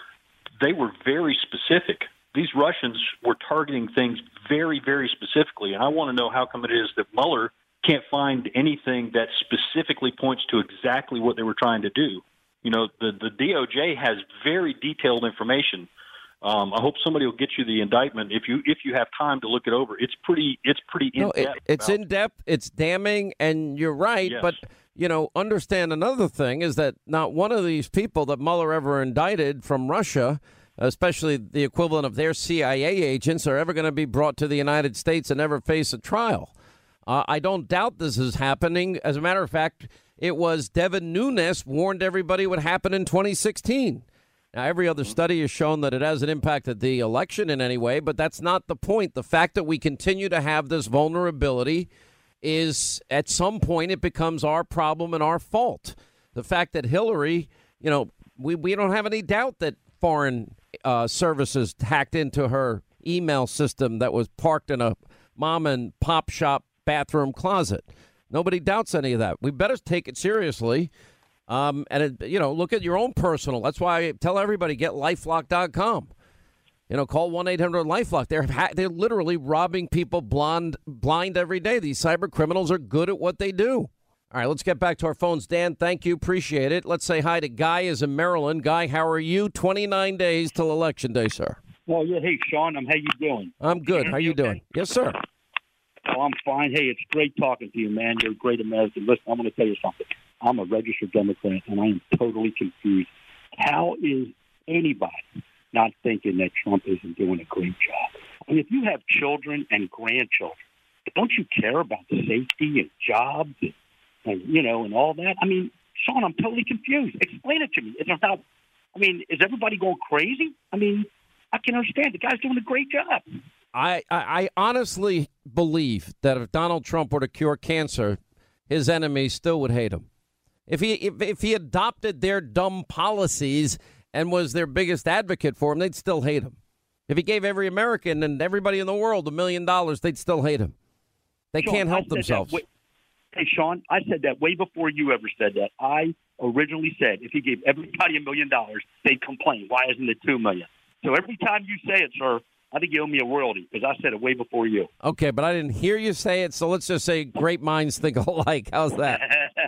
Speaker 10: they were very specific. These Russians were targeting things very, very specifically. And I want to know how come it is that Mueller can't find anything that specifically points to exactly what they were trying to do. You know, the, the D O J has very detailed information. Um, I hope somebody will get you the indictment if you if you have time to look it over. It's pretty it's pretty in
Speaker 1: no,
Speaker 10: depth.
Speaker 1: It, it's in depth. It's damning, and you're right.
Speaker 10: Yes.
Speaker 1: But you know, understand another thing is that not one of these people that Mueller ever indicted from Russia
Speaker 3: especially the equivalent of their C I A agents, are ever going to be brought to the United States and never face a trial. Uh, I don't doubt this is happening. As a matter of fact, it was Devin Nunes warned everybody would happen in twenty sixteen. Now, every other study has shown that it hasn't impacted the election in any way, but that's not the point. The fact that we continue to have this vulnerability is, at some point, it becomes our problem and our fault. The fact that Hillary, you know, we, we don't have any doubt that foreign uh, services hacked into her email system that was parked in a mom and pop shop bathroom closet. Nobody doubts any of that. We better take it seriously. Um, and, it, you know, look at your own personal. That's why I tell everybody, get lifelock dot com. You know, call one eight hundred lifelock. They're, ha- they're literally robbing people blind, blind every day. These cyber criminals are good at what they do. All right, let's get back to our phones. Dan, thank you. Appreciate it. Let's say hi to Guy is in Maryland. Guy, how are you? twenty-nine days till Election Day, sir.
Speaker 11: Well, yeah. Hey, Sean, I'm, how you doing?
Speaker 3: I'm good. How you doing? Yes, sir.
Speaker 11: Oh, I'm fine. Hey, it's great talking to you, man. You're a great American. Listen, I'm going to tell you something. I'm a registered Democrat, and I am totally confused. How is anybody not thinking that Trump isn't doing a great job? I mean, if you have children and grandchildren, don't you care about safety and jobs and, and you know, and all that? I mean, Sean, I'm totally confused. Explain it to me. It's not, I mean, is everybody going crazy? I mean, I can understand. The guy's doing a great job.
Speaker 3: I, I, I honestly believe that if Donald Trump were to cure cancer, his enemies still would hate him. If he if, if he adopted their dumb policies and was their biggest advocate for him, they'd still hate him. If he gave every American and everybody in the world a million dollars, they'd still hate him. They
Speaker 11: Sean,
Speaker 3: can't help
Speaker 11: I said
Speaker 3: themselves.
Speaker 11: that way- Hey, Sean, I said that way before you ever said that. I originally said if he gave everybody a million dollars, they'd complain. Why isn't it two million? So every time you say it, sir, I think you owe me a royalty because I said it way before you.
Speaker 3: Okay, but I didn't hear you say it, so let's just say great minds think alike. How's that?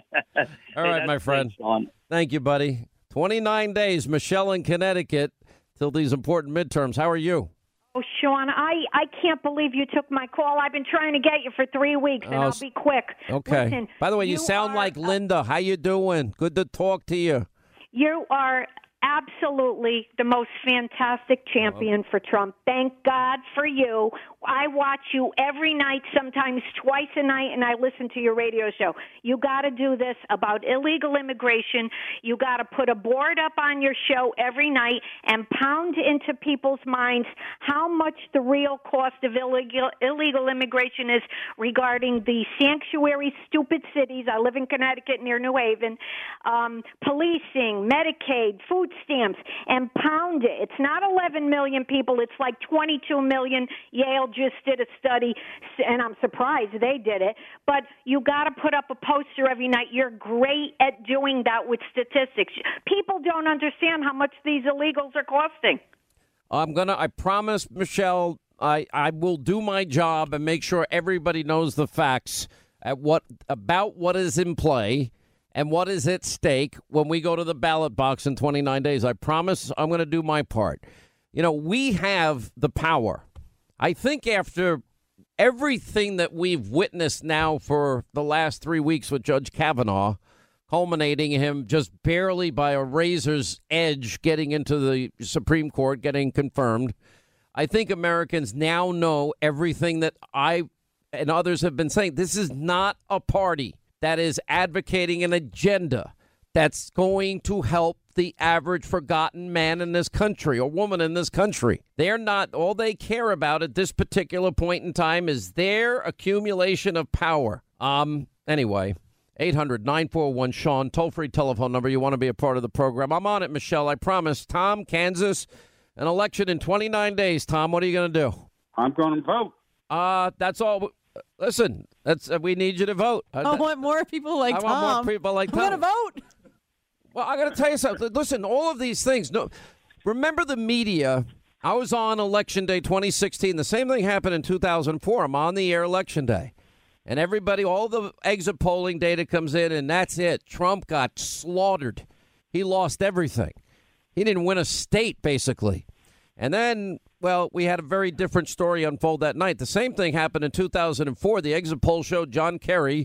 Speaker 3: All right,
Speaker 11: Hey,
Speaker 3: my
Speaker 11: that's
Speaker 3: friend.
Speaker 11: great, Sean.
Speaker 3: Thank you, buddy. twenty-nine days, Michelle in Connecticut, till these important midterms. How are you?
Speaker 12: Oh, Sean, I, I can't believe you took my call. I've been trying to get you for three weeks, and
Speaker 3: Oh,
Speaker 12: I'll
Speaker 3: s-
Speaker 12: be quick.
Speaker 3: Okay.
Speaker 12: Listen,
Speaker 3: By the way, you,
Speaker 12: you
Speaker 3: sound
Speaker 12: are,
Speaker 3: like Linda. How you doing? Good to talk to you.
Speaker 12: You are absolutely the most fantastic champion for Trump. Thank God for you. I watch you every night, sometimes twice a night, and I listen to your radio show. You got to do this about illegal immigration. You got to put a board up on your show every night and pound into people's minds how much the real cost of illegal illegal immigration is regarding the sanctuary stupid cities. I live in Connecticut near New Haven. Um, policing, Medicaid, food stamps, and pound it. It's not eleven million people. It's like twenty-two million. Yale just did a study, and I'm surprised they did it. But you got to put up a poster every night. You're great at doing that with statistics. People don't understand how much these illegals are costing.
Speaker 3: I'm gonna. I promise, Michelle. I, I will do my job and make sure everybody knows the facts at what about what is in play and what is at stake when we go to the ballot box in twenty-nine days. I promise I'm going to do my part. You know, we have the power. I think after everything that we've witnessed now for the last three weeks with Judge Kavanaugh, culminating him just barely by a razor's edge getting into the Supreme Court, getting confirmed, I think Americans now know everything that I and others have been saying. This is not a party that is advocating an agenda that's going to help the average forgotten man in this country or woman in this country. They're not, all they care about at this particular point in time is their accumulation of power. Um, anyway, eight hundred nine four one Sean, toll-free telephone number. You want to be a part of the program. I'm on it, Michelle, I promise. Tom, Kansas, an election in twenty-nine days. Tom, what are you going to do?
Speaker 11: I'm going to vote.
Speaker 3: Uh, that's all. Listen, that's uh, we need you to vote. Uh,
Speaker 13: I want more people like
Speaker 3: I
Speaker 13: Tom.
Speaker 3: want more people like
Speaker 13: I'm
Speaker 3: Tom.
Speaker 13: going to vote.
Speaker 3: Well, I got to tell you something. Listen, all of these things. No, remember the media. I was on Election Day twenty sixteen. The same thing happened in two thousand four. I'm on the air Election Day. And everybody, all the exit polling data comes in, and that's it. Trump got slaughtered. He lost everything. He didn't win a state, basically. And then, well, we had a very different story unfold that night. The same thing happened in two thousand four. The exit poll showed John Kerry,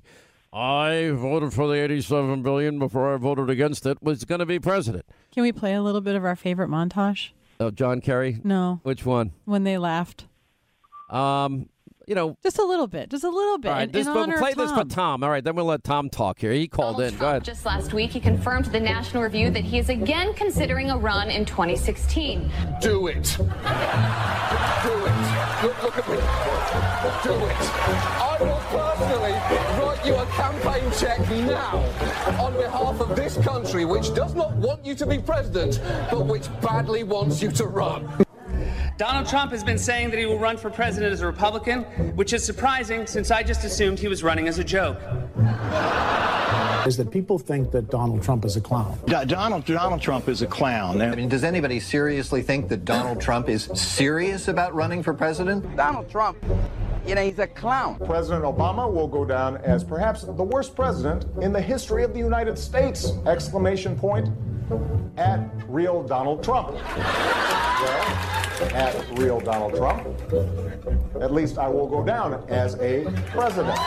Speaker 3: I voted for the eighty-seven billion dollars before I voted against it, was going to be president.
Speaker 13: Can we play a little bit of our favorite montage?
Speaker 1: Oh, John Kerry?
Speaker 13: No.
Speaker 1: Which one?
Speaker 13: When they laughed.
Speaker 1: Um, you know.
Speaker 13: Just a little bit. Just a little bit.
Speaker 1: All right,
Speaker 13: in,
Speaker 1: this,
Speaker 13: in
Speaker 1: we'll
Speaker 13: honor
Speaker 1: play
Speaker 13: of
Speaker 1: this for
Speaker 13: Tom.
Speaker 1: Tom. All right, then we'll let Tom talk here. He called
Speaker 15: Donald
Speaker 1: in.
Speaker 15: Trump,
Speaker 1: Go ahead.
Speaker 15: Just last week, he confirmed to the National Review that he is again considering a run in twenty sixteen.
Speaker 19: Do it. Do it. Look, look at me. Do it. I will personally write you a campaign check now on behalf of this country, which does not want you to be president, but which badly wants you to run.
Speaker 20: Donald Trump has been saying that he will run for president as a Republican, which is surprising since I just assumed he was running as a joke.
Speaker 21: Is that people think that Donald Trump is a clown.
Speaker 22: Donald Donald Trump is a clown. I mean, does anybody seriously think that Donald Trump is serious about running for president?
Speaker 23: Donald Trump, you know, he's a clown.
Speaker 26: President Obama will go down as perhaps the worst president in the history of the United States! Exclamation point at real Donald Trump. Well, at real Donald Trump, at least I will go down as a president.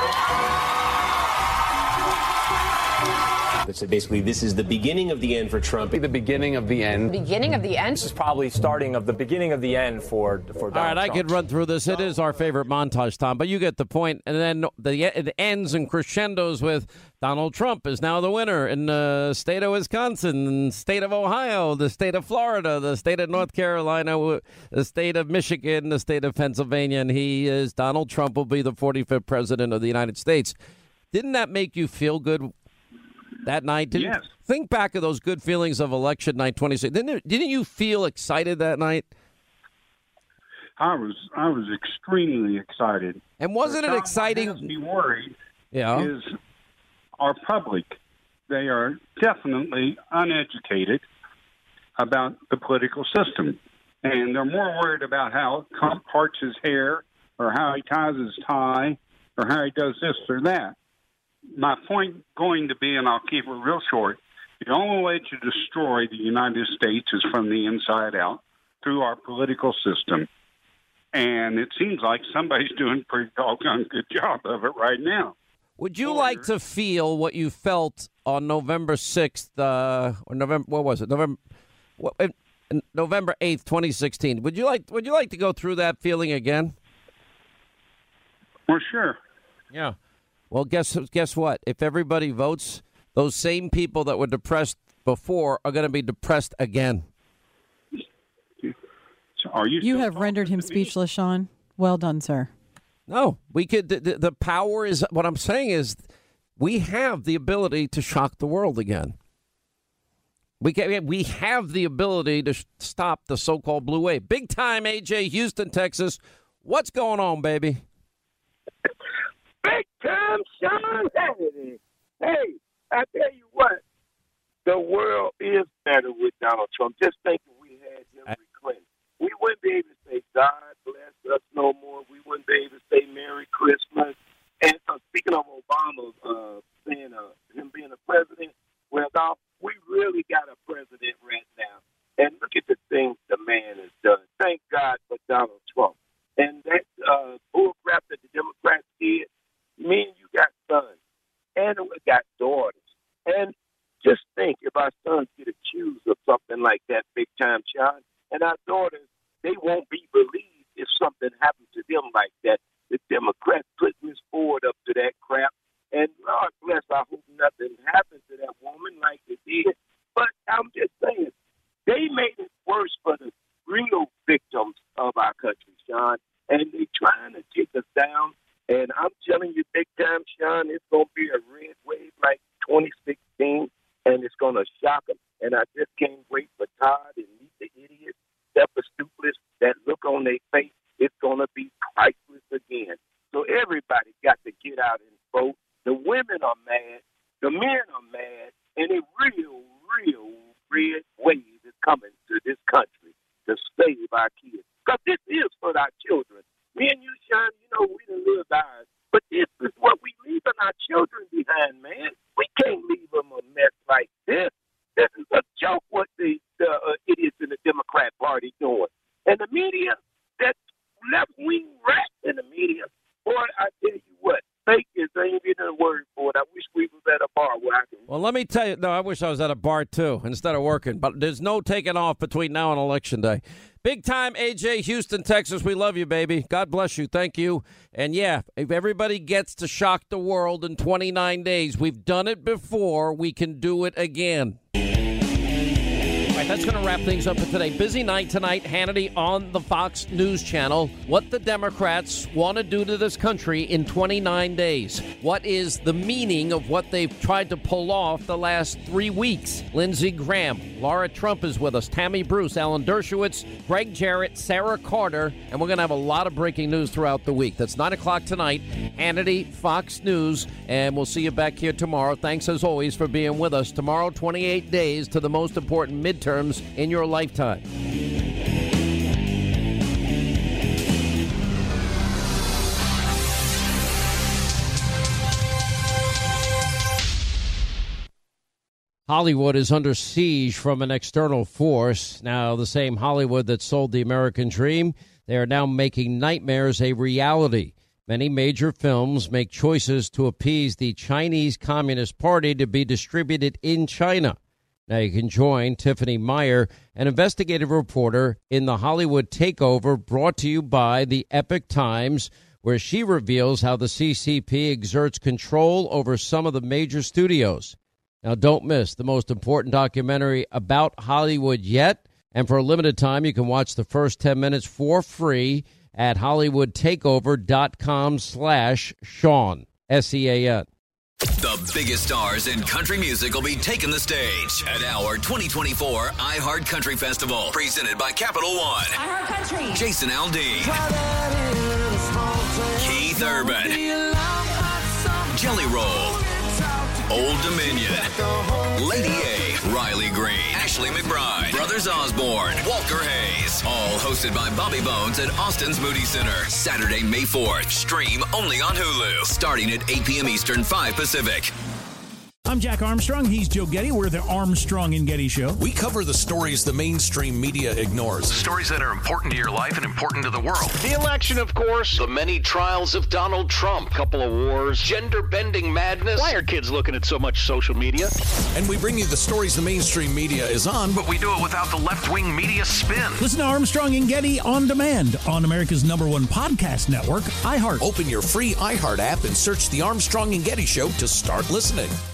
Speaker 29: So basically, this is the beginning of the end for Trump.
Speaker 30: The beginning of the end.
Speaker 31: Beginning of the end?
Speaker 30: This is probably starting of the beginning of the end for, for Donald
Speaker 1: All right, I
Speaker 30: Trump.
Speaker 1: could run through this. It is our favorite montage, Tom, but you get the point. And then the, it ends and crescendos with Donald Trump is now the winner in the state of Wisconsin, the state of Ohio, the state of Florida, the state of North Carolina, the state of Michigan, the state of Pennsylvania, and he is, Donald Trump will be the forty-fifth president of the United States. Didn't that make you feel good that night? Didn't,
Speaker 10: yes.
Speaker 1: Think back of those good feelings of election night twenty-six. Didn't it, didn't you feel excited that night?
Speaker 10: I was I was extremely excited.
Speaker 1: And wasn't it exciting?
Speaker 10: What has me worried
Speaker 1: Yeah.
Speaker 10: is our public. They are definitely uneducated about the political system, and they're more worried about how Trump parts his hair, or how he ties his tie, or how he does this or that. My point going to be, and I'll keep it real short, the only way to destroy the United States is from the inside out, through our political system. And it seems like somebody's doing a pretty doggone good job of it right now.
Speaker 1: Would you like to feel what you felt on November sixth, uh, or November, what was it? November, what, uh, November eighth, twenty sixteen. Would you like, would you like to go through that feeling again?
Speaker 10: Well, sure.
Speaker 1: Yeah. Well, guess guess what? If everybody votes, those same people that were depressed before are going to be depressed again.
Speaker 10: So are you?
Speaker 13: You have rendered him speechless, Sean. Well done, sir.
Speaker 1: No, we could. The, the power is. What I'm saying is, we have the ability to shock the world again. We can, we have the ability to stop the so-called blue wave. Big time, A J, Houston, Texas. What's going on, baby?
Speaker 32: Big time, Sean Hannity. Hey, I tell you what, the world is better with Donald Trump. Just think if we had Hillary Clinton. We wouldn't be able to say God bless us no more. We wouldn't be able to say Merry Christmas. And uh, speaking of Obama uh, saying uh, him being a president, well, now we really got a president right now. And look at the things the man has done. Thank God for Donald Trump. And that uh, bullcrap that the Democrats did, me and you got sons, and we got daughters. And just think if our sons get accused of something like that, big time, Sean, and our daughters, they won't be believed if something happens to them like that. The Democrats putting this forward up to that crap. And Lord bless, I hope nothing happens to that woman like it did. But I'm just saying, they made it worse for the real victims of our country, Sean. And they trying to take us down. And I'm telling you, big time, Sean, it's going to be a red wave like twenty sixteen, and it's going to shock them. And I just can't wait for Todd and meet the idiots, Stepper Stoopless, that look on their face. It's going to be priceless again. So everybody got to get out and vote. The women are mad. The men are mad. And a real, real red wave is coming to this country to save our kids. Because this is for our children. Me and you, Sean, you know, we done lived ours. But this is what we leaving our children behind, man. We can't leave them a mess like this. This is a joke what the, the uh, idiots in the Democrat Party doing. And the media, that left-wing rat in the media, boy, I tell you what, fake is, I ain't getting a word for it. I wish we was at a bar where I can
Speaker 3: Well, let me tell you, no, I wish I was at a bar, too, instead of working. But there's no taking off between now and Election Day. Big time, A J, Houston, Texas. We love you, baby. God bless you. Thank you. And, yeah, if everybody gets to shock the world in twenty-nine days, we've done it before. We can do it again. All right, that's going to wrap things up for today. Busy night tonight. Hannity on the Fox News Channel. What the Democrats want to do to this country in twenty-nine days. What is the meaning of what they've tried to pull off the last three weeks? Lindsey Graham, Laura Trump is with us, Tammy Bruce, Alan Dershowitz, Greg Jarrett, Sarah Carter, and we're going to have a lot of breaking news throughout the week. That's nine o'clock tonight. Hannity, Fox News, and we'll see you back here tomorrow. Thanks, as always, for being with us. Tomorrow, twenty-eight days to the most important midterms in your lifetime.
Speaker 1: Hollywood is under siege from an external force. Now, the same Hollywood that sold the American dream, they are now making nightmares a reality. Many major films make choices to appease the Chinese Communist Party to be distributed in China. Now you can join Tiffany Meyer, an investigative reporter in the Hollywood Takeover, brought to you by the Epoch Times, where she reveals how the C C P exerts control over some of the major studios. Now don't miss the most important documentary about Hollywood yet, and for a limited time you can watch the first ten minutes for free at hollywoodtakeover.com slash Sean, S E A N.
Speaker 2: The biggest stars in country music will be taking the stage at our twenty twenty-four iHeart Country Festival, presented by Capital One.
Speaker 4: iHeart Country.
Speaker 2: Jason Aldean, Keith Urban, Jelly Roll, Old Dominion, Lady A, Riley Green, Ashley McBride, Brothers Osborne, Walker Hayes, all hosted by Bobby Bones at Austin's Moody Center. Saturday, May fourth. Stream only on Hulu, starting at eight p.m. Eastern, five Pacific.
Speaker 6: I'm Jack Armstrong. He's Joe Getty. We're the Armstrong and Getty Show.
Speaker 7: We cover the stories the mainstream media ignores.
Speaker 8: The stories that are important to your life and important to the world.
Speaker 14: The election, of course.
Speaker 8: The many trials of Donald Trump.
Speaker 14: Couple of wars.
Speaker 8: Gender-bending madness.
Speaker 14: Why are kids looking at so much social media?
Speaker 7: And we bring you the stories the mainstream media is on.
Speaker 8: But we do it without the left-wing media spin.
Speaker 6: Listen to Armstrong and Getty on demand on America's number one podcast network, iHeart.
Speaker 7: Open your free iHeart app and search the Armstrong and Getty Show to start listening.